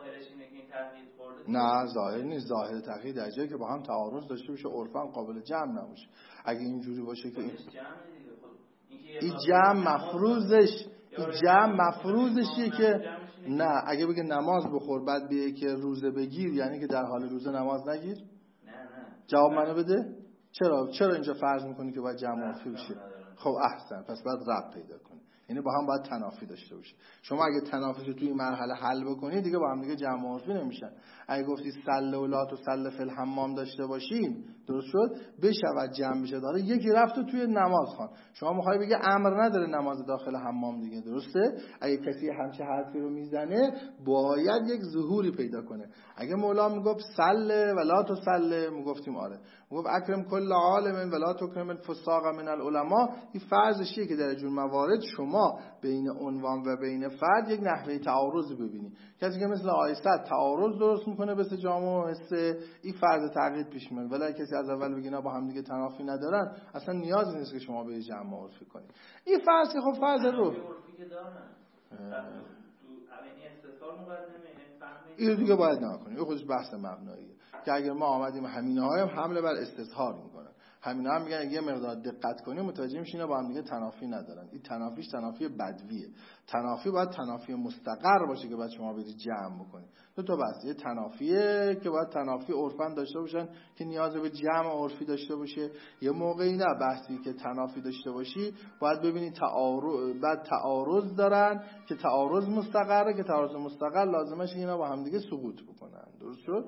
نه ظاهر نیست. ظاهر تقیید در جایی که با هم تعارض داشته باشه عرفاً قابل جمع نباشه. اگه اینجوری باشه که این این جمع مفروضش این جمع مفروضشیه که نه اگه بگه نماز بخور بعد بیه که روزه بگیر یعنی که در حال روزه نماز نگیر. نه نه جواب منو بده. چرا چرا اینجا فرض میکنی که باید جمع عرفی بشه؟ خب احسن، پس باید ربط پیدا کنی، یعنی با هم باید تنافی داشته باشه. شما اگه تنافیش رو توی این مرحله حل بکنی دیگه با هم دیگه جمع عرفی نمیشن. اگه گفتی سل و لا تسل فی الحمام داشته باشیم درست شد بشود جمع بشه داره یکی رفت و توی نماز خوان. شما میخوای بگی امر نداره نماز داخل حمام دیگه، درسته؟ اگه کسی همچه حرفی رو میزنه باید یک ظهوری پیدا کنه. اگه مولا میگفت سل و لا تسل میگفتیم آره، میگفت اکرم کل عالم و لا تکرم الفساق من العلماء، این فرضشیه که در جور موارد شما بین عنوان و بین فرد یک نحوه تعارض ببینی. کسی که مثل آیسد تعارض درست میکنه بس جامعه و حسه این فرض تقلید پیش میاد، ولی کسی از اول بگه نه با هم دیگه تنافی ندارن اصلا نیازی نیست که شما به جمع عرفی کنید. این فرض که خب فرض رو عرفی که دارن تو عینی استثار مقدمه این دیگه باید نکنید. این خودش بحث مبناییه که اگر ما آمدیم همینه هایم حمله بر استظهار میکنن. همینا هم میگن یه مقدار دقت کنی متوجه میشی اینا با هم دیگه تنافی ندارن. این تنافیش تنافی بدویه. تنافی باید تنافی مستقر باشه که بعد شما برید جمع بکنی. دو تا بحث، یه تنافیه که باید تنافی عرفن داشته باشن که نیاز به جمع عرفی داشته باشه. یه موقعی نه بحثی که تنافی داشته باشی باید ببینی تعارض، بعد تعارض دارن که تعارض مستقره، که تعارض مستقر لازمش اینا با هم دیگه سقوط بکنن. درست شد؟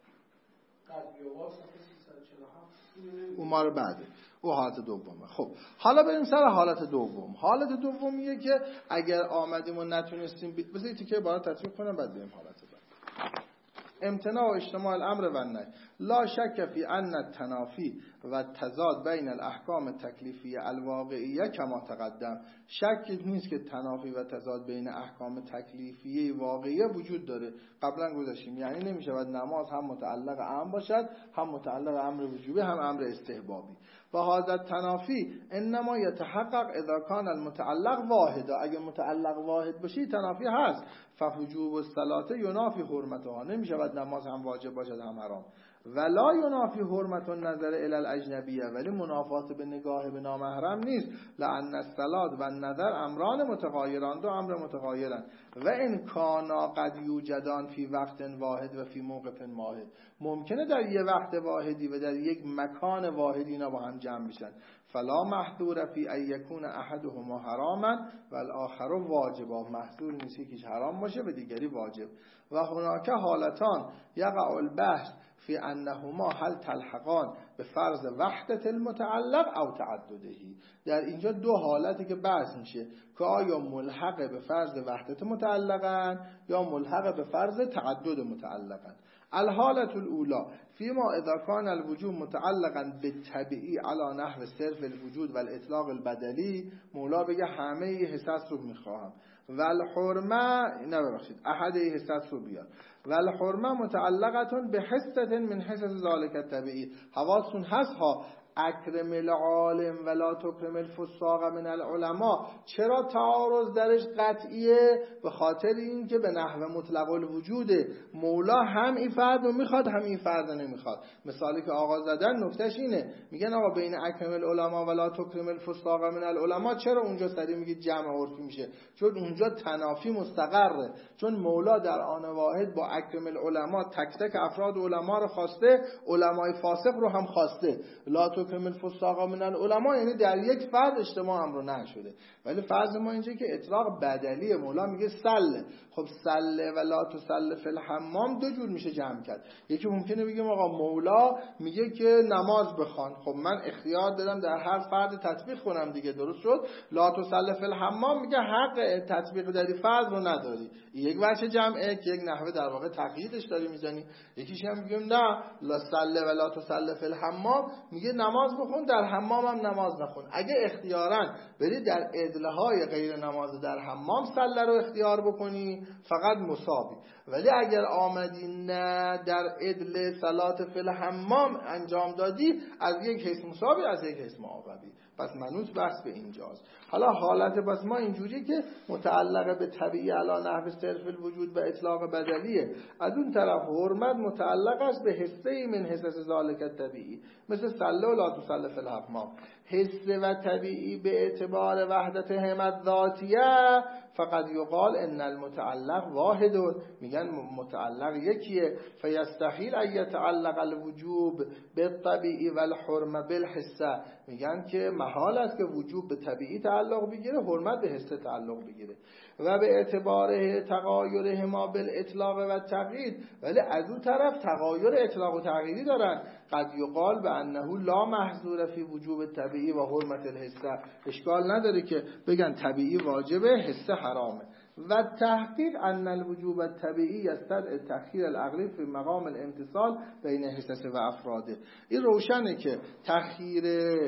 اون ما رو بعده، او حالت دومه. خب حالا بریم سر حالت دوم. حالت دومیه که اگر آمدیم و نتونستیم ب... بذارید که باید تطبیق کنم بعد بریم حالت بعد. امتناع و اجتماع الامر و النهی. لا شک فی ان التنافی و تضاد بین الاحکام تکلیفی الواقعیه کما تقدم. شک نیست که تنافی و تضاد بین احکام تکلیفی واقعیه وجود داره، قبلا گذاشتیم. یعنی نمیشه باید نماز هم متعلق امر باشد، هم متعلق امر وجوبی، هم امر استحبابی. و هذا تنافی انما یتحقق اذا کان المتعلق واحدا. اگه متعلق واحد باشی تنافی هست. فوجوب الصلاه ینافی حرمتها. نمیشه باید نماز هم واجب باشد هم حرام. ولا ینافی حرمت النظر الی الاجنبیه. ولی منافات به نگاه به نامحرم نیست. لان الصلاه و النظر امران متغایران، دو امر متغایرن. و ان کانا قد یوجدان فی وقت واحد و فی موقف واحد. ممکنه در یه وقت واحدی و در یک مکان واحدی اینا با هم جمع بشن. فلا محذور فی ان یکون احدهما حراما و الاخر واجبا. محذور نیست که حرام باشه و دیگری واجب. و هناک حالتان یقع البحث فی انهما هل تلحقان به فرض وحدت المتعلق او تعددهی. در اینجا دو حالتی که بحث میشه که آیا ملحق به فرض وحدت متعلقن یا ملحق به فرض تعدد متعلقن. الحالة الاولى فيما اذا كان الوجوب متعلقا بالطبيعي على نحو صرف الوجود و الاطلاق البدلی. مولا بگه همه حساس رو میخواهم. و الحرمه، نه ببخشید احد حساس رو بیار. و الحرمه متعلقه به حصه من حصص ذلك الطبيعي. حواستون هست ها. اکرم العالم ولا تکرم الفساق من العلماء. چرا تعارض درش قطعیه؟ به خاطر این که به نحو مطلق الوجوده. مولا هم این فرد رو میخواد هم این فرد رو نمیخواد. مثالی که آقا زدن نکتهش اینه، میگن آقا بین اکرم العلماء ولا تکرم الفساق من العلماء چرا اونجا سری میگه جمع عرفی میشه؟ چون اونجا تنافی مستقره. چون مولا در آن واحد با اکرم العلماء تک تک افراد علما رو خواسته، علمای فاسق رو هم خواسته. لا تکرم الفساق من العلماء یعنی در یک فرد اجتماع امر نه شده. ولی فرض ما اینجا که اطلاق بدلیه. مولا میگه سله. خب سله و لا تسله فی الحمام دو جور میشه جمع کرد. یکی ممکنه بگیم آقا مولا میگه که نماز بخوان، خب من اختیار دادم در هر فرد تطبیق کنم دیگه. درست شد؟ لا تسله فی الحمام میگه حق تطبیق در فرض رو نداری. یک وجه جمعه که یک نحوه در واقع تقییدش داری میزنی. یکیش هم میگیم نه لا سله و لا تسله فی الحمام میگه نماز بخون در حمام هم نماز نخون. اگه اختیاراً بری در ادلهای غیر نماز در حمام سله رو اختیار بکنی فقط مساوی. ولی اگر آمدی نه در ادل صلات فی الحمام انجام دادی از یک حیث مساوی از یک حیث معاقبی. پس منوط بحث به اینجاست. حالا حالت بس ما اینجوری که متعلق به طبیعی علی نحو صرف الوجود و اطلاق بدلیه. از اون طرف حرمت متعلق است به حصه من حصص ذالک الطبیعی، مثل سله و لا تسله فی الحمام. حصه و طبیعی به اعتبار وحدت همت ذاتیه فقط یقال ان المتعلق واحد. میگن متعلق یکیه. فیستحیل ان یتعلق الوجوب بالطبیعی و الحرمه بالحصه. میگن که محال است که وجوب به طبیعی تعلق بگیره، حرمت به حصه تعلق بگیره. و به اعتبار تغایرهما بالاطلاق و تقیید. ولی از اون طرف تغایر اطلاق و تقییدی دارن. قد یقال به انه لا محظور فی وجوب طبیعی و حرمت الحصه. اشکال نداره که بگن طبیعی واجبه، حصه حرامه. و تحقیق ان الوجوب الطبیعی یستدعی تأخیر العقلی فی مقام الامتصال بین حصص و افراده. این روشنه که تأخیر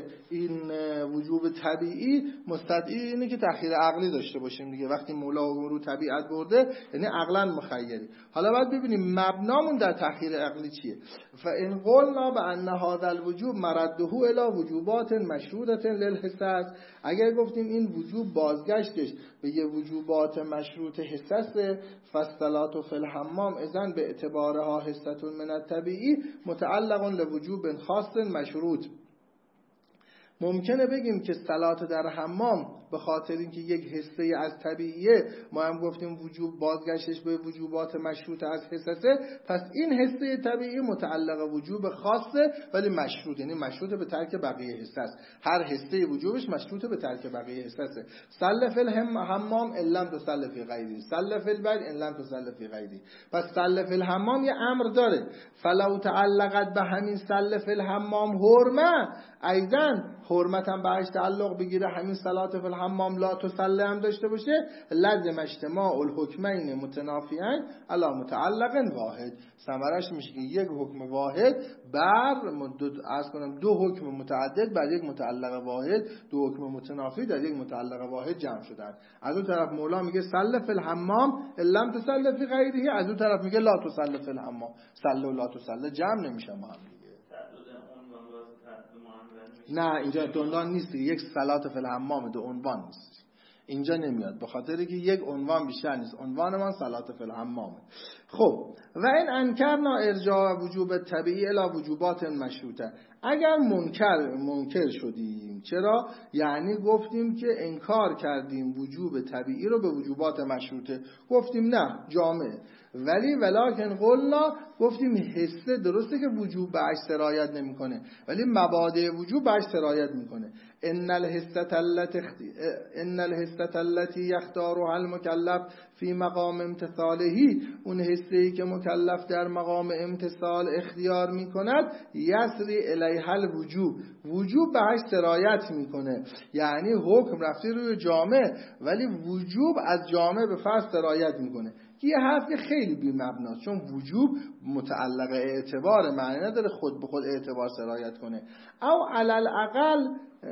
این وجوب طبیعی مستدعی اینه که تأخیر عقلی داشته باشیم دیگه. وقتی مولا رو طبیعت برده یعنی عقلا مخیری. حالا باید ببینیم مبنامون در تأخیر عقلی چیه. فان قلنا بان هذا الوجوب مرده الی وجوبات مشروطه للحصص. اگر گفتیم این وجوب بازگشتش به یه وجوبات مشروط حصص، فالصلاة فی الحمام اذن به اعتبارها حصة من الطبیعی متعلق لوجوب خاص مشروط. ممکنه بگیم که صلات در حمام به خاطر اینکه یک حصه از طبیعیه، ما هم گفتیم وجوب بازگشتش به وجوبات مشروط از حصصه، پس این حصه طبیعی متعلق وجوب خاصه ولی مشروط، یعنی مشروط به ترک بقیه حصه است. هر حصه وجوبش مشروط به ترک بقیه حصه است. صل فی الحمام ان لم تصل فی غیری، صل فی البیت ان لم تصل فی غیری. پس صل فی الحمام یه امر داره، فلو تعلقت به همین صل فی الحمام حرمه، ایضا حرمت هم بهش تعلق بگیره، همین صلات فی الحمام لا تصلی هم داشته باشه، لازم اجتماع الحکمین متنافیین علی متعلق واحد. ثمرش میشه که یک حکم واحد بر از کنم دو حکم متعدد بر یک متعلق واحد، دو حکم متنافی در یک متعلق واحد جمع شدن. از اون طرف مولا میگه صل فی الحمام لم تصل فی غیره، از اون طرف میگه لا تصل فی الحمام، صل و لا تصل جمع نمیشه ما هم دیگه. نه اینجا دندان نیست، یک صلات فی الحمام دو عنوان نیست، اینجا نمیاد، به خاطر که یک عنوان بیشتر نیست، عنوان من صلات فی الحمامه. خب و این انکرنا ارجاع وجوب طبیعی الی وجوبات مشروطه، اگر منکر منکر شدیم، چرا؟ یعنی گفتیم که انکار کردیم وجوب طبیعی رو به وجوبات مشروطه، گفتیم نه جامعه، ولی ولکن قلنا گفتیم حسه درسته که وجوب بهش سرایت نمیکنه ولی مبادئ وجوب بهش سرایت میکنه. ان الحسه التي ان الحسه التي يختارها المكلف فی مقام امتثاله، اون حسه‌ای که مکلف در مقام امتثال اختیار میکند، یسری الیها الوجوب، وجوب بهش سرایت میکنه، یعنی حکم رفته روی جامع ولی وجوب از جامع به فرض سرایت میکنه. یه حرف خیلی بی مبناست، چون وجوب متعلق اعتبار، معنی نداره خود به خود اعتبار سرایت کنه. او علل اقل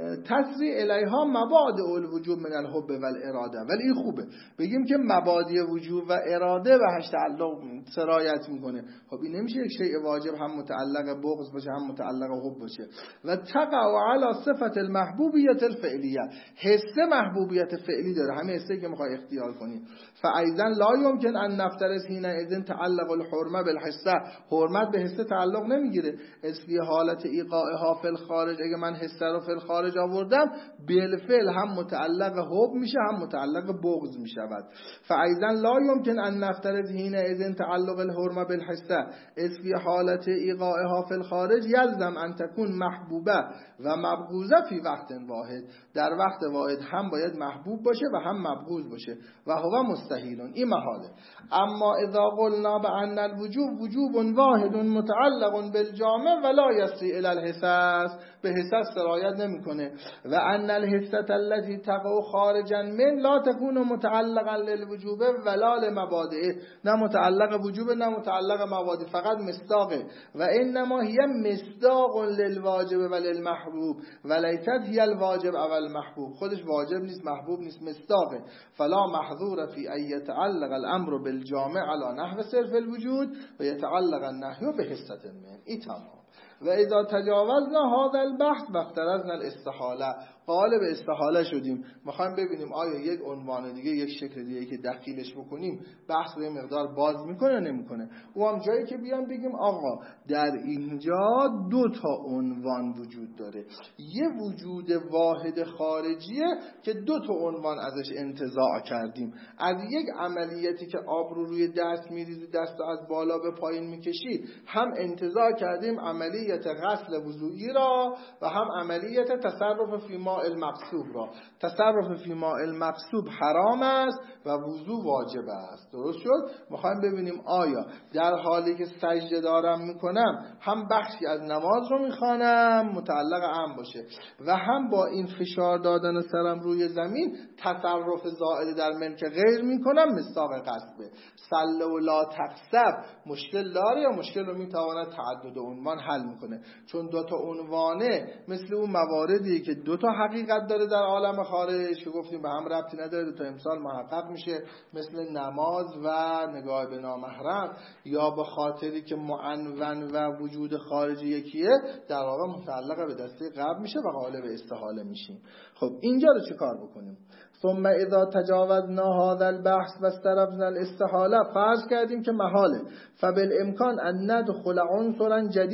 تسری الیها مبادئ الوجوب من الحب والاراده، ولی این خوبه بگیم که مبادئ وجوب و اراده بهش تعلق سرایت میکنه. خب این نمیشه یک شیء واجب هم متعلق بغض باشه هم متعلق حب باشه. و تقع علی صفت المحبوبیت الفعلیه، حسه محبوبیت فعلی داره، همه حسه که میخوای اختیار کنی. فایضا لا یمکن ان نفترض حین اذن تعلق الحرمه بالحسه، حرمت به حسه تعلق نمیگیره، اسفی حالت ایقاعها فی الخارج، اگه من حسه رو فی الخارج آوردم بالفعل هم متعلق حب میشه هم متعلق بغض میشود. فایضا لا یمکن ان نفترض حین اذن تعلق الحرمه بالحسه اسفی حالت ایقاعها فی الخارج یلزم ان تكون محبوبه و مبغوضه فی وقت واحد، در وقت واحد هم باید محبوب باشه و هم مبغوض باشه و هو مستحیل، این محاله. اما اذا قلنا بان الوجوب وجوب واحد متعلق بالجامع ولا يسري الى الحساس، به حساس سرایت نمیکنه، و ان الحسه التي تقع خارجا من لا تكون متعلقا للوجوب ولا لمبادئه، نه متعلق وجوب نه متعلق مبادئ، فقط مصداقه. و انما هي مصداق للواجب وللمحبوب وليست هي الواجب او المحبوب، خودش واجب نیست محبوب نیست، مصداقه. فلا محظور فی ان يتعلق الامر بالجامع على نحو صرف الوجود و يتعلق النهي بحسه من، این تمام. و اذا تجاوزنا هذا البحث وافترضنا الاستحاله، قالب استحاله شدیم، میخوایم ببینیم آیا یک عنوان دیگه یک شکل دیگه که دخیلش بکنیم بحث رو یه مقدار باز میکنه نمیکنه. او هم جایی که بیان بگیم آقا در اینجا دو تا عنوان وجود داره، یه وجود واحد خارجیه که دو تا عنوان ازش انتزاع کردیم، از یک عملیتی که آب رو روی دست میریزی دست از بالا به پایین میکشی هم انتزاع کردیم عملیت غسل وضوئی را و هم عملیت تصرف فی ماء المقصوب را. تصرف فی ماء المقصوب حرام است و وضو واجب است، درست شد؟ میخوایم ببینیم آیا در حالی که سجده دارم میکنم هم بخشی از نماز رو میخوانم متعلق هم باشه و هم با این فشار دادن سرم روی زمین تصرف زائد در ملک غیر میکنم، مصداق قصبه. صل و لا تقصب مشکل داره یا مشکل رو میتواند تعدد عنوان حل میکنه، چون دو تا عنوانه مثل اون مواردی که دو تا حقیقت داره در عالم خارج که گفتیم به هم ربطی نداره، دو تا امثال محقق میشه، مثل نماز و نگاه به نامحرم، یا به خاطری که معنون و وجود خارجی یکیه در واقع متعلق به دسته قبل میشه و قالب استحاله میشیم. خب اینجا رو چه کار بکنیم؟ ثم اذا تجاوزنا هذا البحث واستربنا الاستحاله، فرض کردیم که محاله، فبالامکان ان ندخل عنصرا جديدا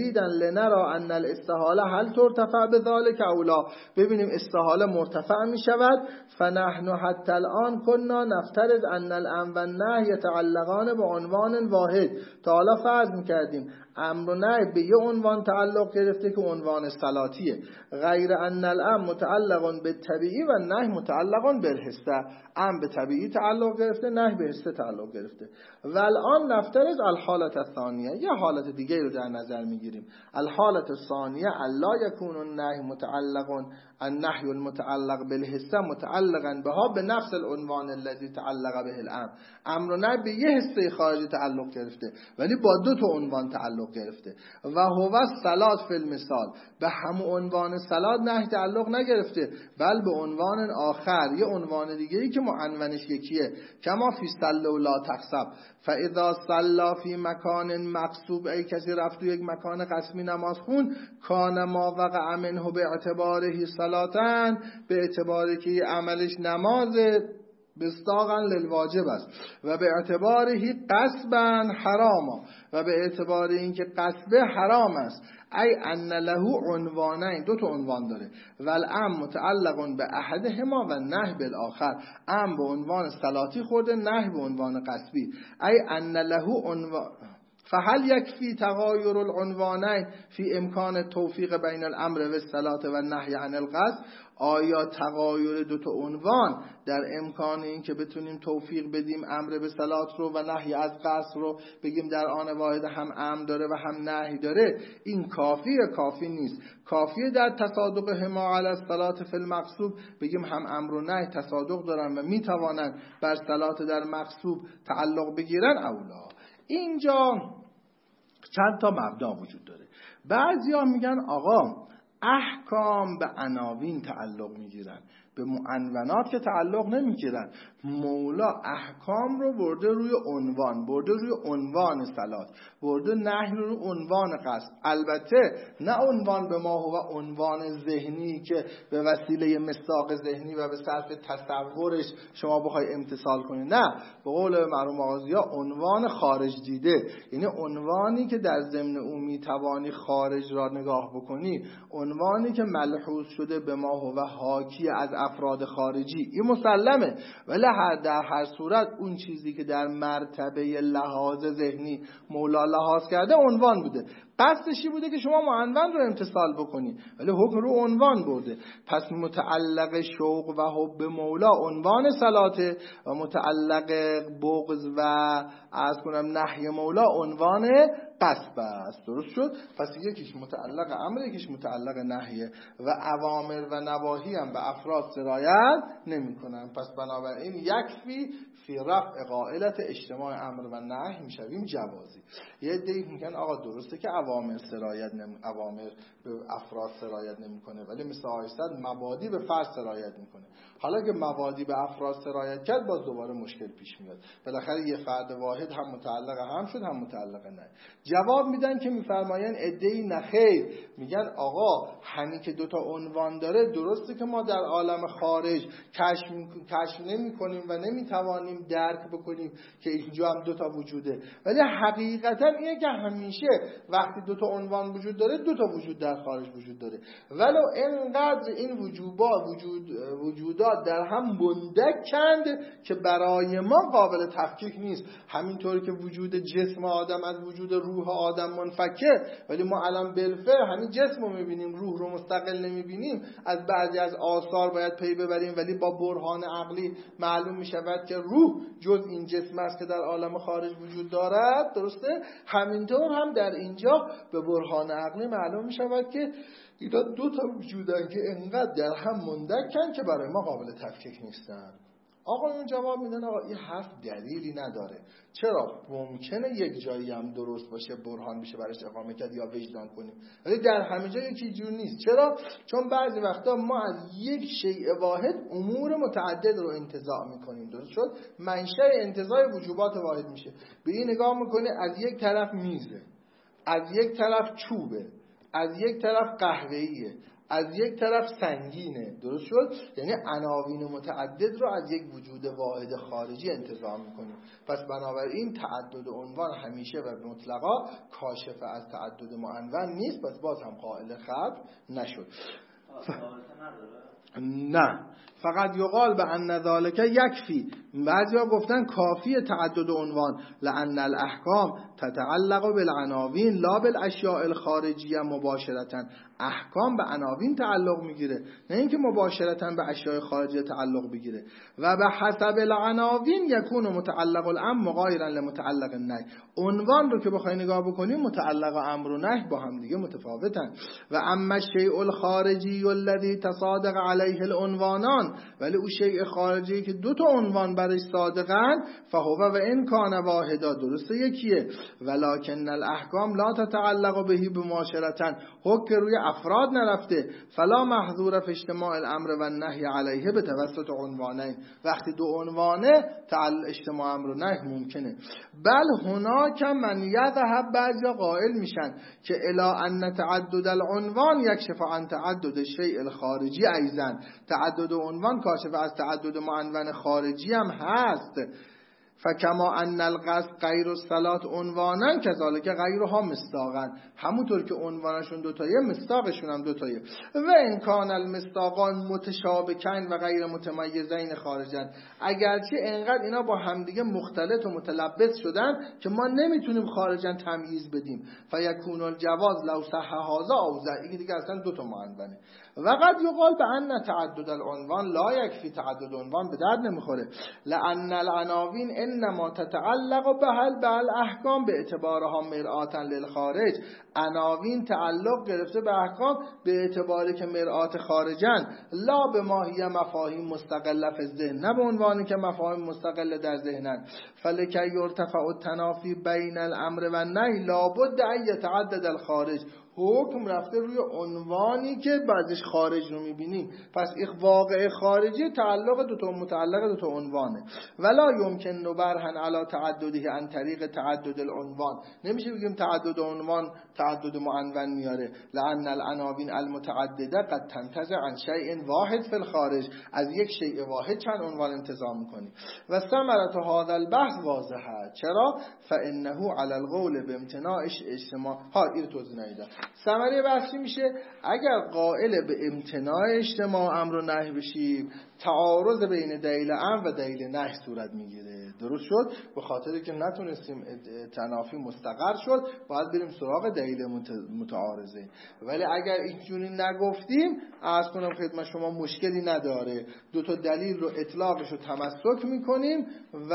لنرى ان الاستحاله هل ترتفع بذلك او لا، ببینیم استحاله مرتفع می شود. فنحن حتی الان کنا نفترض ان الامر و النهی یتعلقان به عنوان واحد. تا حالا فرض میکردیم امر و نهی به یه عنوان تعلق گرفته که عنوان صلاتیه، غیر ان الامر متعلق به طبیعی و نهی متعلق به حسه. امر به طبیعی تعلق گرفته، نهی به حسه تعلق گرفته. و الان نفترض الحالت الثانیه، یه حالت دیگه رو در نظر میگیریم. الحالت الثانیه الا یکون النهی متعلق النهی المتعلق بالحسه متعلقا بها به نفس العنوان الذي تعلق به الامر. امر و نهی به یه حسه خارجی تعلق گرفته ولی با دو تا عنوان تعلق گرفته. و هو الصلات فی المثال، به همون عنوان صلات نهی تعلق نگرفته بل به عنوان آخر، یه عنوان دیگه ای که معنونش یکیه. کما فی صلوا لا تخسب، فاذا صلى فی مکان مغصوب، ای کسی رفت تو یک مکان قسمی نماز خون، کان ما وقع منه به اعتباره صلاتن، به اعتباری که عملش نماز بستاقا للواجب است و به اعتباره قصبا حراما، و به اعتبار اینکه قصب حرام است. ای ان له عنوانین، دو تا عنوان داره. والامر متعلق به احدهما و نهی بالاخر، امر به عنوان صلاتی خورده، نهی به عنوان قصبی. ای ان له عنوان فهل یکفی تغایر العنوانین فی امکان توفیق بین الامر و الصلات و نهی عن القصد؟ آیا تغایر دو تا عنوان در امکان این که بتونیم توفیق بدیم امر به صلات رو و نهی از قصد رو، بگیم در آن واحد هم امر داره و هم نهی داره، این کافیه؟ کافی نیست. کافیه در تصادق هما علی الصلات فی المغصوب بگیم هم امر و نهی تصادق دارن و میتوانن بر صلات در مغصوب تعلق بگیرن؟ اولا. اینجا چند تا مبدا وجود داره. بعضیا میگن آقا احکام به عناوین تعلق میگیرن، به معنونات که تعلق نمیگیرن. مولا احکام رو برده روی عنوان، برده روی عنوان صلات، برده نهی رو روی عنوان قصد. البته نه عنوان به ما هو عنوان ذهنی که به وسیله مصداق ذهنی و به صرف تصورش شما بخوای امتثال کنی، نه، به قول مرحوم آغازیا عنوان خارج دیده، یعنی عنوانی که در ضمن او میتوانی خارج را نگاه بکنی، عنوانی که ملحوظ شده به ما هو حاکی از افراد خارجی. این مسلمه، ولی در هر صورت اون چیزی که در مرتبه لحاظ ذهنی مولا لحاظ کرده عنوان بوده. قصدشی بوده که شما معنون رو امتثال بکنی، ولی حکم رو عنوان برده. پس متعلق شوق و حب مولا عنوان صلاته و متعلق بغض و از کنم نهی مولا عنوان قصب است. درست شد؟ پس یکیش متعلق امر، یکیش متعلق نهیه و اوامر و نواهی هم به افراد سرایت نمی کنن. پس بنابراین یکفی فی رفع قائلت اجتماع امر و نهی میشویم جوازی. یه عده‌ای میگن آقا درسته که اوامر سرایت نمی... اوامر به افراد سرایت نمیکنه، ولی مثل آیستد مبادی به فرد سرایت میکنه. حالا که مبادی به افراد سرایت کرد باز دوباره مشکل پیش میاد. بالاخره یه فرد واحد هم متعلق هم شد هم متعلق نه. جواب میدن که میفرمایند عده‌ای نخیر، میگن آقا همین که دوتا عنوان داره درسته که ما در عالم خارج کشف کشف نمی‌کنیم و نمیتوانیم درک بکنیم که اینجا هم دوتا وجوده، ولی حقیقتا اینه که همیشه وقتی دوتا عنوان وجود داره دوتا وجود در خارج وجود داره. ولو اینقدر این وجوبات وجود وجودات در هم مندکند که برای ما قابل تفکیک نیست. همینطوری که وجود جسم آدم از وجود روح آدم منفکه، ولی ما الان بالفعل همین جسم رو میبینیم، روح رو مستقل نمیبینیم. از بعضی از آثار باید پی ببریم، ولی با برهان عقلی معلوم میشود که روح جز این جسم است که در عالم خارج وجود دارد. درسته؟ همینطور هم در اینجا به برهان عقلی معلوم میشود که اینا دو تا وجودن که انقدر در هم مندکن که برای ما قابل تفکیک نیستن. آقایون جواب میدن آقا این حرف دلیلی نداره. چرا؟ ممکنه یک جایی هم درست باشه، برهان بشه برش اقامه کرد یا وجدان کنیم، ولی در همه جا یکی جور نیست. چرا؟ چون بعضی وقتا ما از یک شیء واحد امور متعدد رو انتزاع میکنیم. درست شد؟ منشأ انتزاع وجوبات واحد میشه. به این نگاه میکنه از یک طرف میزه، از یک طرف چوبه، از یک طرف قهوه‌ایه، از یک طرف سنگینه، درست شد؟ یعنی عناوین متعدد رو از یک وجود واحد خارجی انتزاع میکنیم. پس بنابراین تعدد عنوان همیشه و مطلقا کاشف از تعدد معنون نیست، پس باز هم قائل خلق نشد. ف... نه، فقط یقال به ان ذالک یکفی. بعضیا گفتن کافی تعدد عنوان، لان الاحکام تتعلق بالعناوین لا بالاشیاء الخارجیه مباشرتا. احکام به عناوین تعلق میگیره، نه اینکه مباشرتا به اشیاء خارجیه تعلق بگیره. و به حسب العناوین یکون متعلق الامر مغایرا لمتعلق النهی. عنوان رو که بخوای نگاه بکنیم متعلق امر و نهی با هم دیگه متفاوتن. و اما الشیء الخارجی الذی تصادق علیه العنوانان، ولی اون شیء خارجی که دو تا عنوان برش صادقن، فهو و ان کان واحدا، درسته یکیه، ولکن الاحکام لا تتعلق به بمباشرتا، حکم روی افراد نرفته، فلا محظور فی اجتماع الامر و النهی علیه به توسط عنوانین. وقتی دو عنوانه تعلق اجتماع امر و نهی ممکنه. بل هناک من یذهب، بعضیا قائل میشن که الی ان تعدد العنوان یکشف عن تعدد الشیء الخارجی ایضا. تعدد عنوان کاشف از تعدد معنون خارجی هم هست. فکما ان القصد غیر الصلات عنوانا کذالک غیرها مصداقا. همونطور که عنوانشون دوتایه مصداقشون هم دوتایه. و ان کان المصداقان متشابکین و غیر متمیزین خارجا، اگرچه انقدر اینا با همدیگه مختلط و متلبس شدن که ما نمیتونیم خارجا تمییز بدیم. فیکون الجواز لو صح هذا اوضح. این دیگه اصلا دوتا معنونه. و قد یقال به ان تعدد العنوان لا یکفی. تعدد عنوان به درد نمیخوره، لان العناوین انما تتعلق بهل بل احکام به اعتبارها مرآتا للخارج. عناوین تعلق گرفته به احکام به اعتباری که مرآت خارجن، لا به ماهی مفاهیم مستقله فی الذهن، نه به عنوانی که مفاهیم مستقله در ذهنن. فلکی یرتفع التنافی بین الامر و النهی لابد ان یتعدد الخارج. حکم رفته روی عنوانی که بعضش خارج رو میبینیم، پس این واقع خارجی تعلق دو تا متعلق دو تا عنوانه. ولا یمکن نبرهن علی تعدده عن طریق تعدد العنوان. نمیشه بگیم تعدد عنوان تعدد معنون میاره، لان العناوین المتعدده قد تنتزع عن شیء واحد فی الخارج. از یک شیء واحد چند عنوان انتزاع میکنی. و ثمرة هذا البحث واضحه. چرا؟ فانه علی القول بامتناع اجتماع. ها این توضیح ندیدم. ثمره بحثی میشه اگر قائل به امتناع اجتماع امر و نهی بشیم، تعارض بین دلیل امر و دلیل نهی صورت میگیره. درست شد؟ به خاطری که نتونستیم تنافی مستقر شد، باید بریم سراغ دلیل متعارضه. ولی اگر اینجوری نگفتیم، عرض کنم خدمت شما مشکلی نداره، دو تا دلیل رو اطلاقش رو تمسک میکنیم و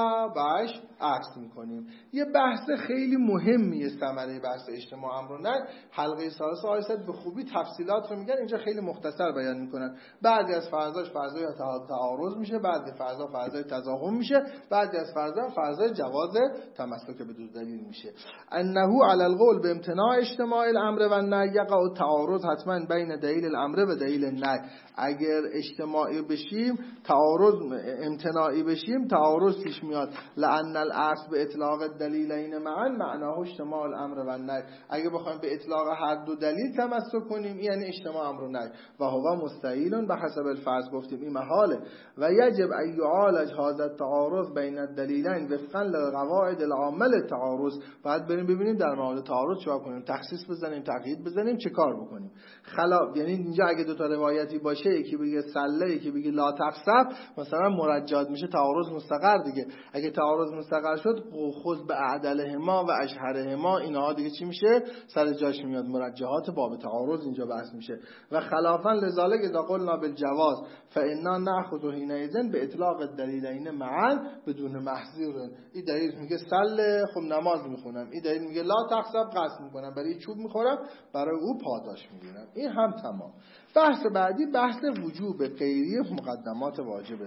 باش عکس میکنیم. یه بحث خیلی مهمیه ثمره بحث اجتماع امر و نهی. حلقه ثالثه آیات به خوبی تفصیلات رو میگن، اینجا خیلی مختصر بیان میکنن. بعضی از فرضاش فرضای تعارض میشه، بعضی فرضا فرضای تضاهم میشه، بعضی از فرضا فرضای جواز تمسک به دو دلیل میشه. انه علی القول به امتناع اجتماع الامر و النهی یقع التعارض حتما بین دلیل الامر و دلیل النهی. اگر اجتماعی بشیم تعارض، امتناعی بشیم تعارض پیش میاد. لان الاصل به اطلاق دلیلین معا معناه اجتماع الامر و النهی. اگه بخوایم به اطلاق هر دو دلیل تمسک کنیم یعنی اجتماع امر و نهی. و هو مستحیل به حسب الفرض گفتیم این محاله. و یجب ان یعالج هذا التعارض بین الدلیلین وفقا للقواعد العامه للتعارض. بعد بریم ببینیم در مورد تعارض چیکار کنیم، تخصیص بزنیم، تقیید بزنیم، چه کار بکنیم. خلاف یعنی اینجا اگه دو تا روایتی باشه، یکی بگه سله یکی بگه لا تخسف، مثلا مرجحات میشه تعارض مستقر دیگه. اگه تعارض مستقر شد خود به اعدلهما و اشهرهما، اینها دیگه چی میشه؟ سر جاش میاد. مرجحات باب تعارض اینجا بحث میشه. و خلافا لذالک اذا قلنا بالجواز فانا ناخذ حينئذ به اطلاق الدلیلین معا بدون محذور. این دلیل میگه سله، خب نماز میخونم، این دلیل میگه لا تخسف، قسم میکنم، برای چوب میخورم، برای او پاداش میگیرم. این هم تمام. بحث بعدی بحث وجوب غیری مقدمات واجبه.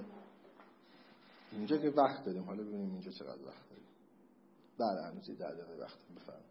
اینجا که وقت داریم، حالا ببینیم اینجا چقدر وقت داریم. بله هنوز ده دقیقه وقت بفرمایید.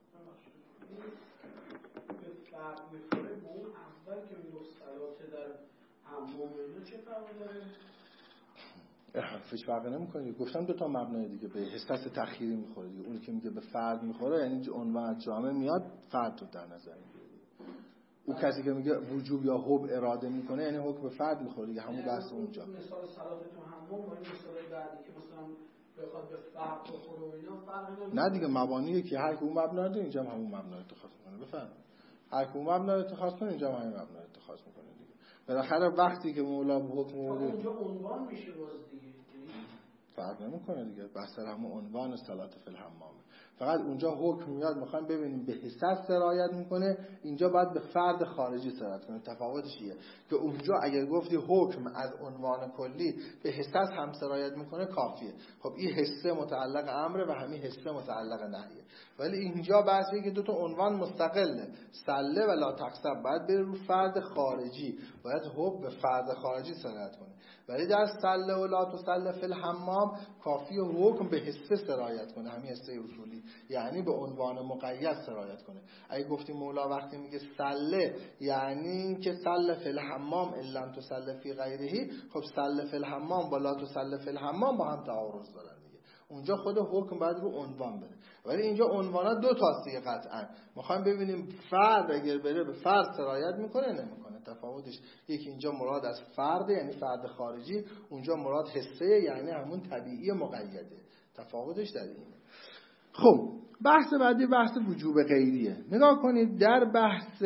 به فرق میخوره با اون اول که میگفت صلات در حمام اینو چه فرقی داره؟ هیچ فرقی نمی‌کنه. گفتم دو تا مبنای دیگه به حساس تأخیری میخوره دیگه. اون که میگه به فرد میخوره یعنی عنوان جامع میاد فرد رو در نظر میگیره. او کسی که میگه وجوب یا حب اراده میکنه یعنی حکم به فرد میخوره دیگه، همون بحث اونجا. مثال صلات تو حمام با این مثال بعدی که مثلا بخواد به فرد بخوره و اینا فرقی نمیکنه. نه دیگه مبانیه که هر کدوم مبنا داره اینجا هم همون مبنا اتخاذ میکنه. بفهم هر کدوم مبنا اتخاذ کنه اینجا هم همون مبنا اتخاذ میکنه دیگه. بالاخره وقتی که مولا به حکم ورود اونجا عنوان میشه باز دیگه، فرق نمیکنه دیگه، بحث همون عنوان صلات فی الحمام. فقط اونجا حکم میاد میخوایم ببینیم به حساب سرایت میکنه، اینجا باید به فرد خارجی سرایت کنه. تفاوتش چیه؟ که اونجا اگر گفتی حکم از عنوان کلی به حساب هم سرایت میکنه کافیه. خب این حسه متعلق امره و همین حسه متعلق نهیه. ولی اینجا بحثیه که دو تا عنوان مستقله، سله و لا تقسم، باید بره رو فرد خارجی، باید حکم به فرد خارجی سرایت کنه. ولی در سله و لا تسله فی الحمام کافی حکم به حسه سرایت کنه، همین حسه اصولی، یعنی به عنوان مقید سرایت کنه. اگه گفتیم مولا وقتی میگه سله یعنی که سله فی الحمام الا لم تسله فی غیره، خب سله فی الحمام و لا تسله فی الحمام با هم تعارض دارن دیگه. اونجا خود حکم باید رو عنوان بره، ولی اینجا عنوانا دو تاست دیگه. قطعا میخوایم ببینیم فرد اگر بره به فرد سرایت میکنه نمیکنه. تفاوتش یکی اینجا مراد از فرد یعنی فرد خارجی، اونجا مراد حسه یعنی همون طبیعی مقیده. تفاوتش در اینه. خب بحث بعدی بحث وجوب غیریه. نگاه کنید در بحث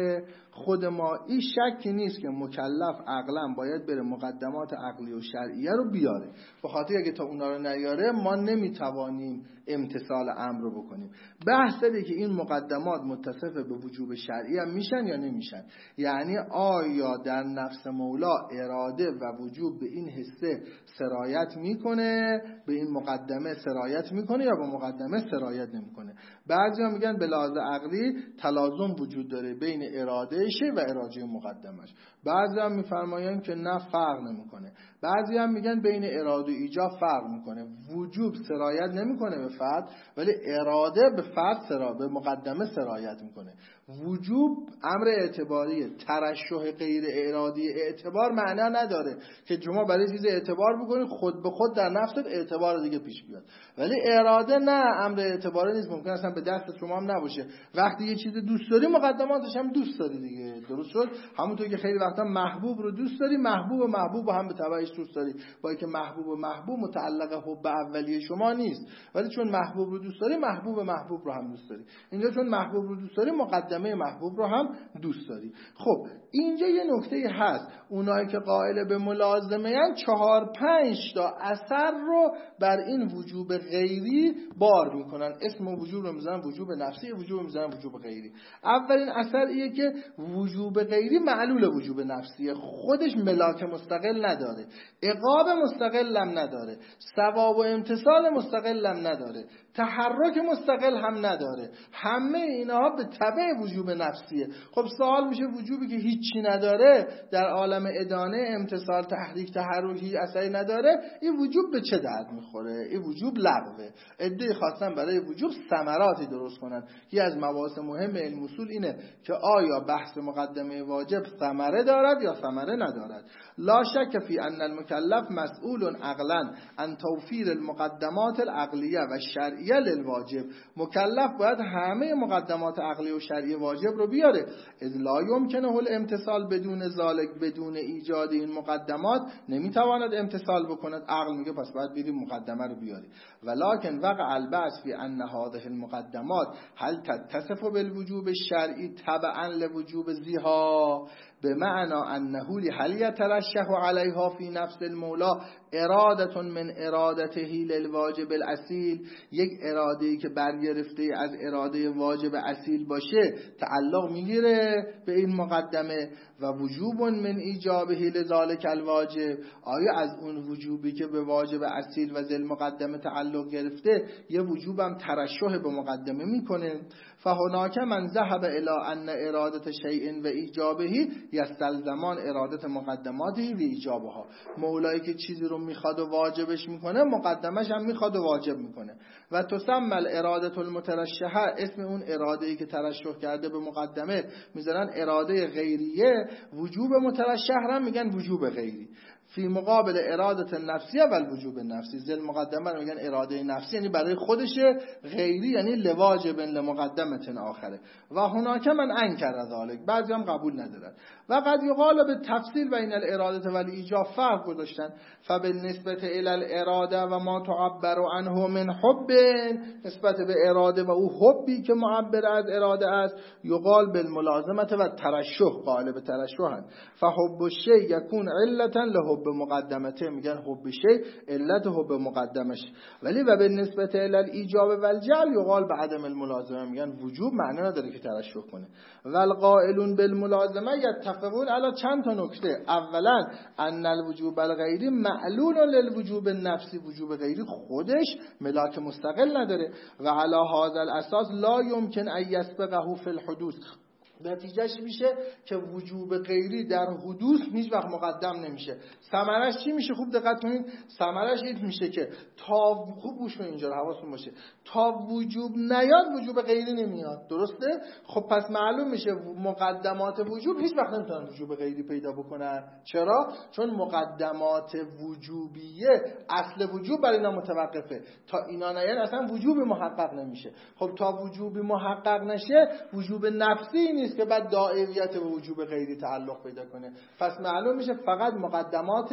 خود ما این شکی نیست که مکلف عقلا باید بره مقدمات عقلی و شرعیه رو بیاره، به خاطر اگه تا اونا رو نیاره ما نمیتوانیم امتثال امر رو بکنیم. بحث اینه که این مقدمات متصف به وجوب شرعی هم میشن یا نمیشن، یعنی آیا در نفس مولا اراده و وجوب به این حسه سرایت میکنه، به این مقدمه سرایت میکنه یا به مقدمه سرایت نمیکنه. بعضیا میگن به لحاظ عقلی تلازم وجود داره بین ارادهشه و اراده مقدمش، بعضی هم میفرمایند که نه فرق نمیکنه، بعضی هم میگن بین اراده و ایجاب فرق میکنه. وجوب سرایت نمیکنه به فرد ولی اراده به فرد سرا به مقدمه سرایت میکنه. وجوب امر اعتباریه، ترشح غیر ارادی اعتبار معنا نداره که شما برای چیز اعتبار بکنید خود به خود در نفست اعتبار دیگه پیش بیاد، ولی اراده نه، امر اعتباری نیست، ممکن اصلا به دست شما هم نباشه. وقتی یه چیز دوست داری مقدماتش هم دوست داری دیگه، درست شد؟ همونطور که خیلی وقتا محبوب رو دوست داری، محبوب و محبوب هم به تبعش دوست داری، با اینکه محبوب و محبوب متعلق حب اولیه شما نیست، ولی چون محبوب رو دوست داری محبوب محبوب رو هم دوست داری. اینجا چون محبوب رو دوست داری مقدمه محبوب رو هم دوست داری. خب اینجا یه نکته هست، اونایی که قائل به ملازمه ان چهار پنج تا اثر رو بر این وجوب غیری بار میکنن، اسم وجوب رو میذارن وجوب نفسی، وجوب میذارن وجوب غیری. اولین اثر ایه که وجوب غیری معلول وجوب نفسیه، خودش ملاک مستقل نداره، عقاب مستقل هم نداره، ثواب و امتثال مستقل هم نداره، تحرک مستقل هم نداره، همه اینها به تبع وجوب نفسیه. خب سوال میشه وجوبی که هیچی نداره، در عالم ادانه امتثال تحریک تحرکی اثری نداره، این وجوب به چه درد میخوره؟ این وجوب لغوه. عده‌ای خواستن برای وجوب ثمراتی درست کنن. یکی از مباحث مهم علم اصول اینه که آیا بحث مقدمه واجب ثمره دارد یا ثمره ندارد. لا شک فی ان المکلف مسئول عقلا عن توفیر المقدمات العقلیه و شرعیه للواجب. مکلف باید همه مقدمات عقلی و شرعی واجب رو بیاره. اذ لا یمکنه الامتثال بدون ذالک، بدون ایجاد این مقدمات نمیتواند امتثال بکند. عقل میگه پس باید بریم مقدمه رو بیاری. ولکن وقع البحث فی ان هذه المقدمات هل تتصف بالوجوب الشرعی تبعا لوجوب ذیها، بمعنى انه هل يترشح عليها في نفس المولا اراده من ارادته للواجب الاصیل، یک اراده‌ای که برگرفته از اراده واجب اصیل باشه تعلق میگیره به این مقدمه، و وجوب من ایجابه لذالک الواجب، آیا از اون وجوبی که به واجب اصیل و ذل مقدمه تعلق گرفته یه وجوبم ترشح به مقدمه میکنه. فهناک من ذهب الی ان اراده شیء و ایجابه یستلزمان اراده مقدماته و ایجابها. مولایی که چیزی رو میخواد و واجبش میکنه مقدمش هم میخواد و واجب میکنه. و تسمى الاراده المترشحه، اسم اون اراده ای که ترشح کرده به مقدمه میذارن اراده غیریه. وجوب مترشح هم میگن وجوب غیری. فی مقابل اراده نفسیه و الوجوب نفسی. ذل مقدمه رو میگن اراده نفسی، یعنی برای خودشه، غیری یعنی لواجب لمقدمه آخره. و هناک من انکر ذلک، بعضی هم قبول ندارن. و قد یقال به تفصیل بین الاراده و الایجاب فرق گذاشتن. فبالنسبه الی الاراده و ما تعبر عنه من حب، نسبت به اراده و او حبی که معبر از اراده است، یقال بالملازمه و ترشح، قائل به ترشحن. فحب الشیء یکون علتا لحب مقدمته، میگن حب شیء علت حب مقدمش. ولی و بالنسبه الی الایجاب و الجعل یقال بعدم الملازمه، میگن وجوب معنی نداره که ترشح کنه. والقائلون بالملازمه یتفقون علی چند تا نکته. اولا ان الوجوب الغیری معلول للوجوب النفسی، وجوب غیری خودش ملاک مستقل نداره. و علی هذا الاساس لا یمکن ان یسبقه فی الحدوث، نتیجهش میشه که وجوب غیری در حدوث هیچ وقت مقدم نمیشه. ثمرش چی میشه؟ خوب دقت کنید. ثمرش این میشه که تا خوب گوش کنید اینجا، حواستون باشه، تا وجوب نیاد وجوب غیری نمیاد. درسته؟ خب پس معلوم میشه مقدمات وجوب هیچ وقت نمیتونن وجوب غیری پیدا بکنن. چرا؟ چون مقدمات وجوبیه اصل وجوب برای اینا متوقفه، تا اینا نیاد اصلا وجوب محقق نمیشه. خب تا وجوب محقق نشه وجوب نفسی نیست که بعد داعیت به وجوب غیری تعلق پیدا کنه. پس معلوم میشه فقط مقدمات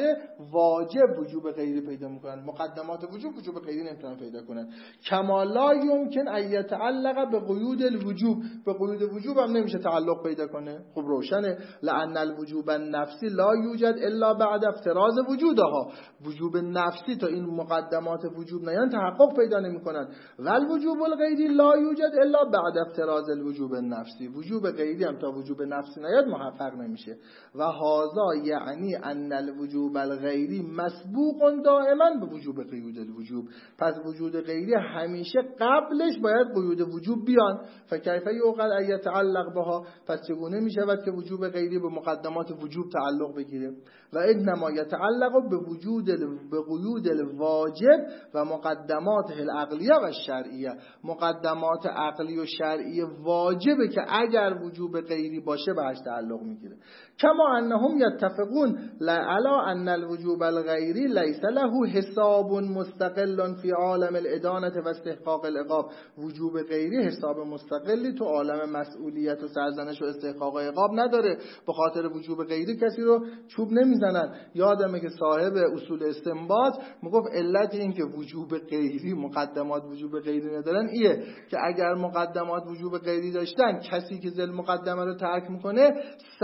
واجب وجوب غیری پیدا میکنن، مقدمات وجوب وجوب غیری نمیتونن پیدا کنن. کما لا یمکن ان یتعلق به قیود الوجوب، به قیود وجوب هم نمیشه تعلق پیدا کنه. خب روشنه. لان الوجوب النفسی لا یوجد الا بعد افتراض وجودها، وجوب نفسی تا این مقدمات وجوب نیان تحقق پیدا نمیکنن. و الوجوب الغیری لا یوجد الا بعد افتراض الوجوب النفسی، وجوب غیری هم تا وجوب نفسی نیاد محقق نمیشه. و هذا یعنی ان الوجوب الغیری مسبوق دائما به وجوب قیود الوجوب، پس وجود غیری همیشه قبلش باید قیود وجوب بیان. فکیف یعقل ان یتعلق بها، پس چگونه میشود که وجوب غیری به مقدمات وجوب تعلق بگیره؟ و انما یتعلق به وجود به قیود الواجب و مقدمات العقلیه و الشرعیه، مقدمات عقلی و شرعی واجبه که اگر وجوب غیری باشه بهش تعلق میگیره. کما انهم یتفقون علی ان الوجوب الغیری لیس له حساب مستقل فی عالم الادانه و استحقاق العقاب، وجوب غیری حساب مستقلی تو عالم مسئولیت و سرزنش و استحقاق عقاب نداره. به خاطر وجوب غیری کسی رو چوب نمیزنن. یادمه که صاحب اصول استنباط میگفت علت این که وجوب غیری مقدمات وجوب غیری ندارن ایه که اگر مقدمات وجوب غیری داشتن کسی که ذل مقدمه رو ترک میکنه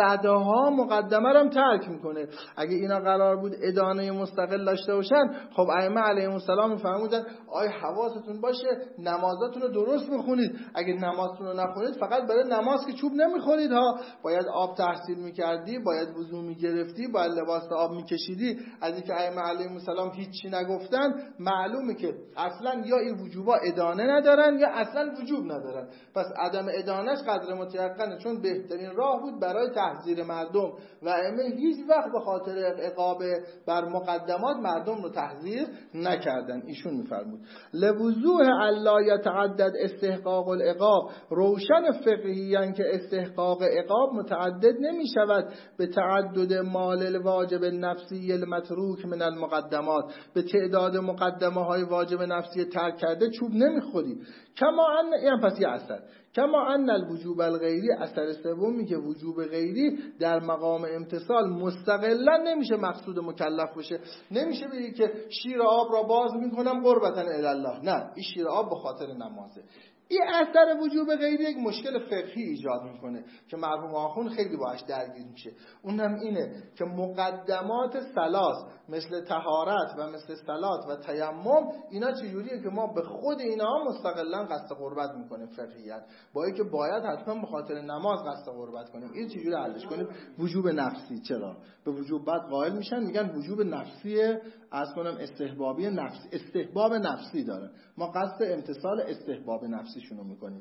صدها مقدمه رو هم ترک میکنه. اگه اینا قرار بود ادانه مستقل داشته باشن، خب ائمه علیهم السلام میفرمودن آی حواستون باشه نمازاتون رو درست بخونید، اگه نمازتون رو نخونید فقط برای نماز که چوب نمیخورید ها، باید آب تحصیل میکردی، باید وضو میگرفتی، باید لباس آب میکشیدی. از اینکه ائمه علیهم السلام هیچی نگفتن معلومه که اصلا یا این وجوبا ادانه ندارن یا اصلا وجوب ندارن. پس عدم ادانهش قدر متیقنه، چون بهترین راه بود برای تحذیر مردم و ائمه هیچ وقت به خاطر عقاب بر مقدمات مردم رو تحذیر نکردن. ایشون میفرمود لوضوح الا یتعدد استحقاق العقاب، روشن فقهیان که استحقاق عقاب متعدد نمی شود به تعدد مال الواجب النفسی المتروک من المقدمات، به تعداد مقدمه های واجب نفسی ترک کرده چوب نمیخوری. کما ان این پس یه اثر کما ان الوجوب الغیری، اثر سومی که وجوب غیری در مقام امتصال مستقلا نمیشه مقصود مکلف باشه. نمیشه بگی که شیر آب را باز میکنم قربتن الی الله، نه، این شیر آب به خاطر نمازه. این اثر وجوب غیری یک مشکل فقهی ایجاد میکنه که مرحوم آخوند خیلی باهاش درگیر میشه. اونم اینه که مقدمات ثلاث مثل طهارت و مثل صلات و تیمم اینا چجوریه که ما به خود اینا مستقلا قصد قربت میکنیم فقهیاً، با اینکه باید حتما به خاطر نماز قصد قربت کنیم. این چجوری حلش کنیم؟ وجوب نفسی. چرا به وجوب بعد قائل میشن؟ میگن وجوب نفسی از کنم استحبابی نفسی، استحباب نفسی داره، ما قصد امتصال استحباب نفسیشونو میکنیم.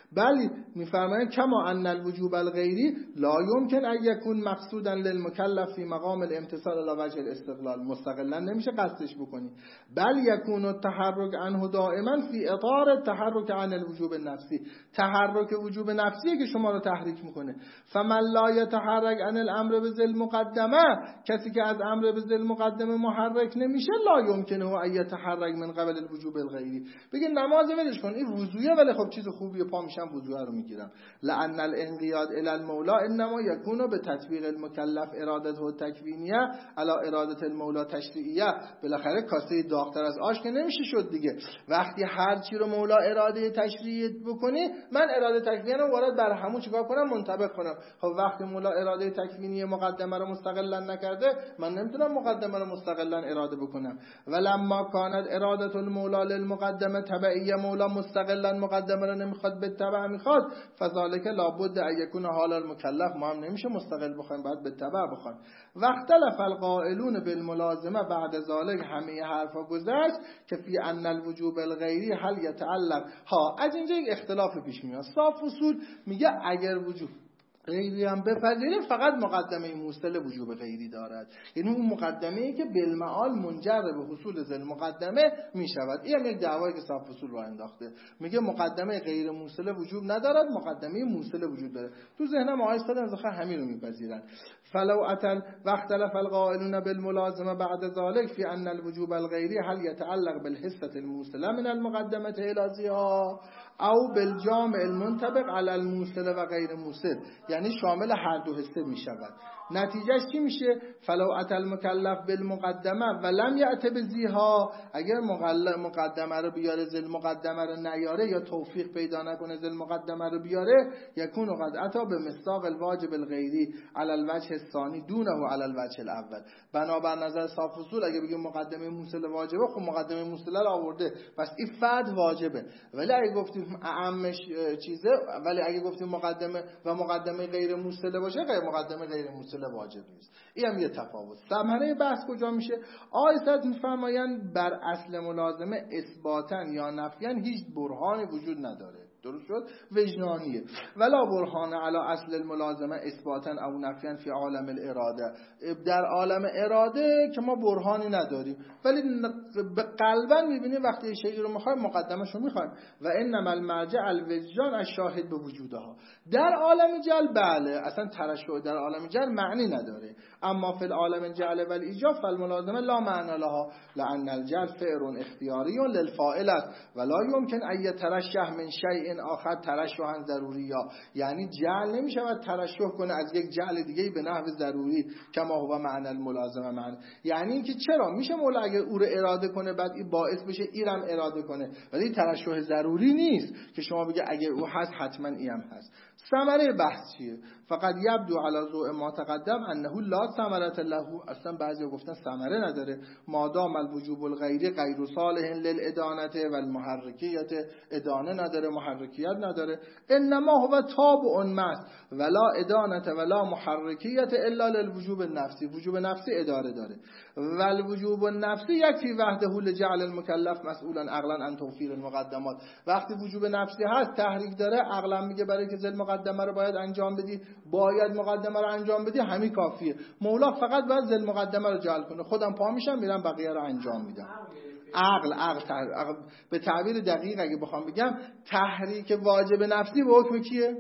بل میفرمایند کما ان الوجوب الغیری لا یمکن ان یکون مقصودا للمکلف فی مقام الامتثال الی وجه الاستقلال، مستقلا نمیشه قصدش بکنی، بل یکون التحرک عنه دائما فی اطار التحرک عن الوجوب النفسی، تحرک وجوب نفسی که شما رو تحریک میکنه. فمن لا یتحرک عن الامر بذل مقدمه، کسی که از امر بذل مقدمه محرک نمیشه، لا یمکنه ان یتحرک من قبل الوجوب الغیری، بگه نماز ولش کن این وضوئه ولی خب چیز خوبیه پا میشم وضوء رو میگیرم. لأن الانقیاد الی المولا انما یکون به تطبیق المکلف ارادته التکوینیه علی اراده المولا تشریعیه. بالاخره کاسه داغ‌تر از آش که نمیشه شد دیگه. وقتی هر چی رو مولا اراده تشریعی بکنی، من اراده تکوینی رو وارد بر همون چیکار کنم؟ منطبق کنم. خب وقتی مولا اراده تکوینی مقدمه رو مستقلا نکرده، من نمیتونم مقدمه رو مستقلا اراده بکنم. ولما کانت اراده المولا للمقدمه تبعیه، مولا مستقلا مقدمه رو نمیخواد به تبع میخواد، فذلک لابد ان یکون حال المکلف، ما هم نمیشه مستقل بخوایم، باید به تبع بخوایم. واختلف القائلون بالملازمه بعد ذلك، همه حرفا گذشت که فی ان الوجوب الغیری هل یتعلق ها، از اینجا یک اختلاف پیش میاد. صاف اصول میگه اگر وجوب غیری هم بپذیریم فقط مقدمه موصل وجوب غیری دارد، یعنی اون مقدمه ای که بالمعال منجر به حصول ذل مقدمه میشود. این هم یک دعوایی که صاف اصول رو انداخته، میگه مقدمه غیر موصل وجوب ندارد، مقدمه موصل وجود داره. تو ذهنم آیه خود از آخر همین رو میپذیرن. فلو اتل واختلف القائلون بالملازمه بعد ذلك فی ان الوجوب الغیری هل يتعلق بالحصه الموصله من المقدمه الازیها او بالجامع المنطبق على الموصل و غیر موصل، یعنی شامل هر دو حصه می شود. نتیجهش چی میشه؟ فلو اتى المکلف بالمقدمه ولم یأت بزیها، اگر مقدمه رو بیاره ذل مقدمه رو نیاره یا توفیق پیدا نکنه ذل مقدمه رو بیاره، یکون قد اتى بمصداق الواجب الغیری علی الوجه الثانی دونه علی الوجه الاول. بنابر نظر صاف اصول اگه بگیم مقدمه موصل واجبه، خب مقدمه موصله رو آورده، پس این فرد واجبه. ولی اگه گفتیم اعمش چیزه، ولی اگه گفتیم مقدمه و مقدمه غیر موصله باشه، غیر مقدمه غیر موصله واجب نیست. این هم یه تفاوت. ثمره بحث کجا میشه؟ آیات میفرمایند بر اصل ملازمه اثباتاً یا نفیاً هیچ برهانی وجود نداره. درست شد؟ وجدانیه. ولا برهان علی اصل الملازمه اثباتاً او نفیاً فی عالم الاراده، در عالم اراده که ما برهانی نداریم، ولی به قلباً میبینیم وقتی شیء رو میخوایم مقدمش رو میخوایم. و انما المرجع الوجدان الشاهد به وجودها. در عالم جل بله، اصلا ترشح در عالم جل معنی نداره، اما فی العالم جعل و الایجاب فالملازمه لا معنی لها، لان الجل فعل اختیاری للفاعل ولا يمكن ان يترشح من شیء آخر ترشحا ضروریه، یعنی جعل نمیشود ترشح کنه از یک جعل دیگه به نحو ضروری کما هو معنی الملازمه. معنی یعنی اینکه چرا میشه مولا اگه او رو اراده کنه بعد این باعث بشه اینم اراده کنه، ولی ترشح ضروری نیست که شما بگه اگه او هست حتما اینم هست. ثمره بحث چیه؟ فقط یبدو علی ضوء ما تقدم انه لا ثمرة له، اصلا بعضی گفتن ثمره نداره، مادام الوجوب الغیری غیر صالح للادانه و المحرکیت، ادانه نداره محرکیت نداره، انما هو تابع محض ولا ادانه ولا محرکیت الا للوجوب النفسی، وجوب نفسی اداره داره. و الوجوب النفسی یکفی وحده لجعل المکلف مسئولا عقلا عن توفیر المقدمات. وقتی وجوب نفسی هست تحریک داره، عقلا میگه برای که ذل مقدمه رو باید انجام بدی، باید مقدمه رو انجام بدی، همین کافیه. مولا فقط باید ذل مقدمه رو جعل کنه، خودم پا میشم میرم بقیه رو انجام میدم. عقل عقل, عقل. به تعبیر دقیق اگه بخوام بگم تحریک واجب نفسی به حکم کیه؟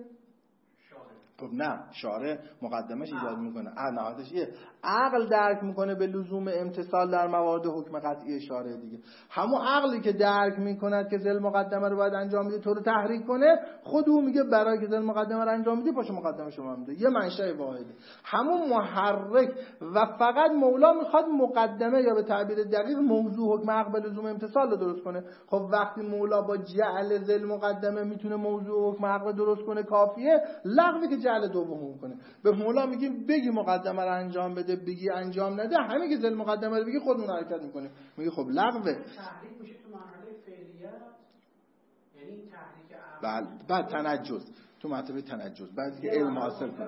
خب نه، شارع مقدمش ایجاد میکنه، نهایتش یه عقل درک میکنه به لزوم امتثال در موارد حکم قطعی شارع دیگه. همون عقلی که درک میکند که ذل مقدمه رو باید انجام بده تو رو تحریک کنه، خود او میگه برای که ذل مقدمه رو انجام بدی پاشو مقدمه شما میده، یه منشأ واحده. همون محرک و فقط مولا میخواد مقدمه یا به تعبیر دقیق موضوع حکم عقل به لزوم امتثال رو درست کنه. خب وقتی مولا با جعل ذل مقدمه میتونه موضوع حکم عقل درست کنه کافیه، لغوی که جعل دوم کنه. به مولا میگیم بگی مقدمه رو انجام بده، بگی انجام نده، همین که ذل مقدمه رو بگی خودمون حرکت میکنیم. میگه خب لغوه. تحریک میشه تو مرحله فعلیه، یعنی تحریک بله، بعد تنجز تو مرتبه تنجز بعد که علم حاصل کنه.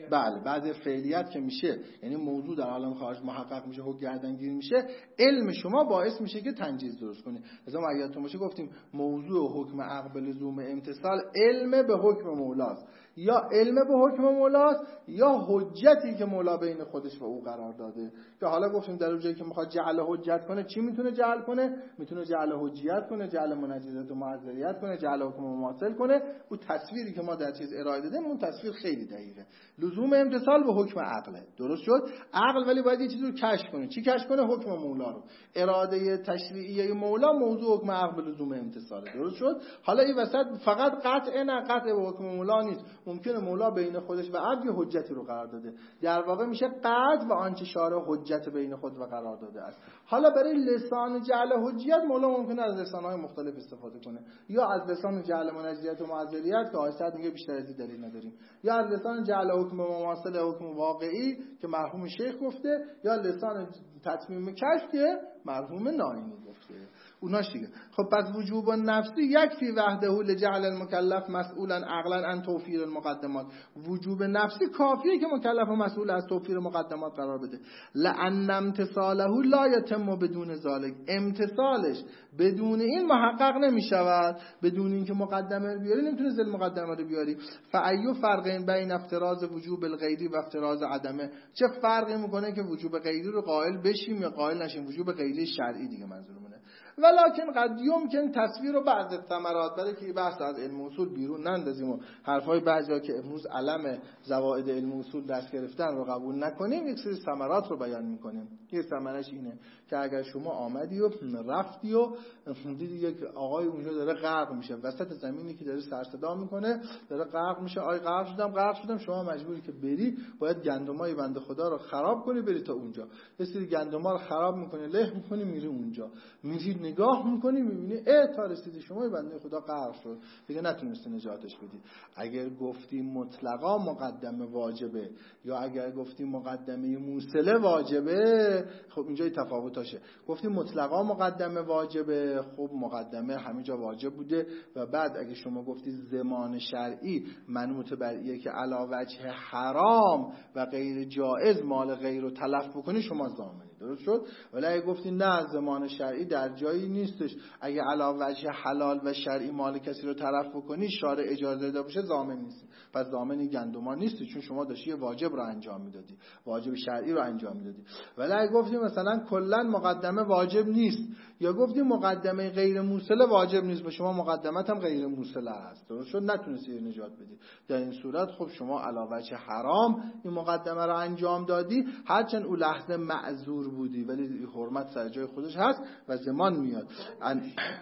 بله بعد فعلیت که میشه، یعنی موضوع در عالم خارج محقق میشه، حکم گردنگیر میشه، علم شما باعث میشه که تنجیز درست کنی. مثلا ما یادتون باشه گفتیم موضوع حکم عقل به لزوم امتثال علم به حکم مولاست، یا علم به حکم مولاست یا حجتی که مولا بین خودش و او قرار داده. که حالا گفتیم در اون جایی که میخواد جعل حجت کنه چی میتونه جعل کنه؟ میتونه جعل حجیت کنه، جعل منجزات و معذریت کنه، جعل حکم مماثل کنه. اون تصویری که ما در چیز ارائه دادیم اون تصویر خیلی دقیقه. لزوم امتثال به حکم عقله، درست شد؟ عقل ولی باید یه چیزی رو کشف کنه. چی کشف کنه؟ حکم مولا رو. اراده تشریعیه مولا موضوع حکم عقل به لزوم امتثاله، درست شد؟ حالا این وسط فقط قطع نه قطع به حکم مولا نیست، ممکنه مولا بین خودش و عبد حجتی رو قرار داده، در واقع میشه قطع و آنچه شارع حجت بین خود و قرار داده است. حالا برای لسان جعل حجیت مولا ممکنه از لسان‌های مختلف استفاده کنه، یا از لسان جعل منجزیت و معذریت که آیات میگه بیشتر از این دلیل نداریم، یا از لسان جعل حکم مماثل حکم واقعی که مرحوم شیخ گفته، یا لسان تتمیم کشف که مرحوم ناینی گفته. اوناش دیگه. خب پس وجوب نفسی یکفی وحده لجعل المکلف مسئولا عقلا عن توفیر المقدمات. وجوب نفسی کافیه که مکلف و مسئول از توفیر مقدمات قرار بده. لأن امتثاله لا یتم بدون ذلك. امتثالش بدون این محقق نمی شود. بدون اینکه مقدمه رو بیاری نمیتونه زل مقدمه رو بیاری. فایو فرقین بین افتراض وجوب الغیری و افتراض عدمه. چه فرقی میکنه که وجوب غیری رو قائل بشیم یا قائل نشیم؟ وجوب غیری شرعی دیگه منظورمونه. ولکن قد یمکن تصویر و بعض ثمرات، برای که بحث از علم اصول بیرون نندازیم و حرفای بعضیا که امروز علم زوائد علم اصول دست گرفتن رو قبول نکنیم، یک سری ثمرات رو بیان میکنیم. یه ثمرش اینه که اگر شما آمدی و رفتی و دیدی یک آقای اونجا داره غرق میشه وسط زمینی که داره سر صدا میکنه، داره غرق میشه، آی غرق شدم غرق شدم، شما مجبوری که بری، باید گندمای بنده خدا رو خراب کنی بری تا اونجا. یه سری گندما رو خراب میکنی، له میکنی، میری اونجا، میری نگاه میکنی، میبینی اه تا رسیدی شما بنده خدا غرق شد، دیگه نتونستی نجاتش بدی. اگر گفتی مطلقا مقدمه واجبه یا اگر گفتی مقدمه موصله واجبه، خب اینجای تفاوتاشه. گفتی مطلقا مقدمه واجبه، خب مقدمه همینجا واجب بوده و بعد اگه شما گفتی زمان شرعی منوط بر اینه که علی وجه حرام و غیر جائز مال غیر رو تلف بکنی، شما ضامنی، درست شد؟ ولی اگه گفتی نه زمان شرعی در جایی نیستش، اگه علی وجه حلال و شرعی مال کسی رو تلف بکنی شارع اجازه داده باشه، ضامن نیستی. پس ضامنی گندما نیستی، چون شما داشتی یه واجب رو انجام میدادی، واجب شرعی رو انجام میدادی. ولی اگه گفتی مثلا کلا مقدمه واجب نیست یا گفتی مقدمه غیر موصله واجب نیست، به شما مقدمت هم غیر موصله است، درست شد؟ نتونستی نجات بدی. در این صورت خب شما علی وجه حرام این مقدمه رو انجام دادی، هرچند اون لحظه معذور بودی ولی حرمت سر جای خودش هست و زمان میاد. ان...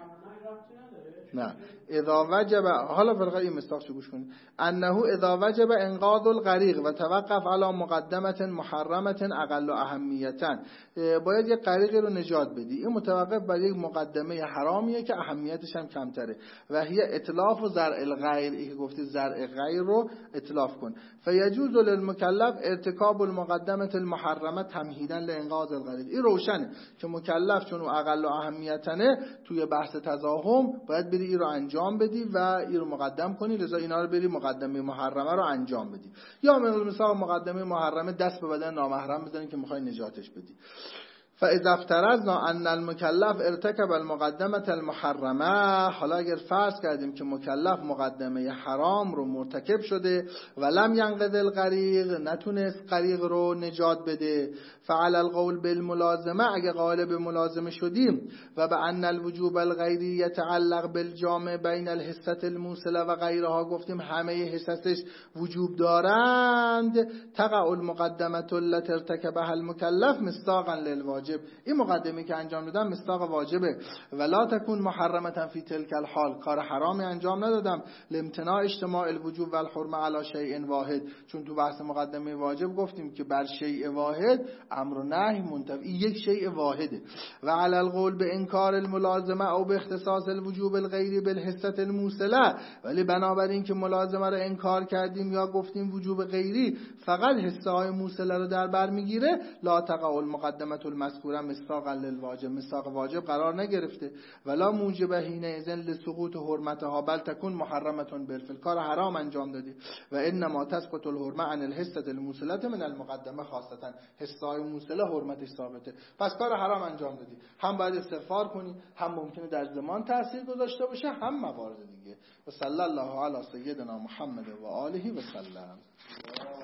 نه اذا وجب، حالا فرقه این مستاق چه گوش کنید، انه اذا وجب انقاذ الغریق و توقف علی مقدمه محرمه اقل اهمیتا، باید یک غریقی رو نجات بدی، این متوقف بر یک مقدمه حرامیه که اهمیتش هم کمتره و هی اتلاف و زرع الغیر، این که گفتی زرع غیر رو اتلاف کن. فیجوز للمکلف ارتکاب المقدمه المحرمه تمهیدا لانقاذ الغریق. این روشنه که مکلف چون اقل اهمیتنه توی بحث تزاحم باید بری این رو انجام بدی و این رو مقدم کنی، لذا اینا رو بری مقدمه محرمه رو انجام بدی. یا مثلا مقدمه محرمه دست به بدن نامحرم بزنی که میخوای نجاتش بدی. فاذا افترضنا ان المکلف ارتکب المقدمه المحرمه، حالا اگر فرض کردیم که مکلف مقدمه حرام رو مرتکب شده و لم ینقذ الغریق، نتونست غریق رو نجات بده، فعلى القول بالملازمه، اگر قائل به ملازمه شدیم و به ان الوجوب الغیری یتعلق بالجامع بین الحصه الموصله و غیرها، گفتیم همه حصصش وجوب دارند، تقع المقدمه التي ارتکبها المکلف مصداقا للواجب. این مقدمه که انجام دادم مصداق واجبه. ولا تکون محرمه فی تلک الحال، کار حرامی انجام ندادم، لامتناع اجتماع الوجوب والحرمه علی شیء واحد، چون تو بحث مقدمه واجب گفتیم که بر شیء واحد امر و نهی منتفی، یک شیء واحده. و علی القول به انکار الملازمه او به اختصاص الوجوب الغیری بالحصه الموصله، ولی بنابراین که ملازمه رو انکار کردیم یا گفتیم وجوب غیری فقط حصه های موصله رو در بر میگیره، لا تقع المقدمه المسئوله المذکوره مصداقا للواجب، مصداق واجب قرار نگرفته. ولا موجب حین اذن لسقوط حرمتها بل تکون محرمه بالفعل، کار حرام انجام دادی. و انما تسقط الحرمه عن الحصه الموصله من المقدمه خاصه، حصه‌های موصله حرمتش ثابته، پس کار حرام انجام دادی. هم باید استغفار کنی، هم ممکنه در زمان تاثیر گذاشته باشه، هم موارد دیگه. و صلی الله علی سیدنا محمد و آله و سلم.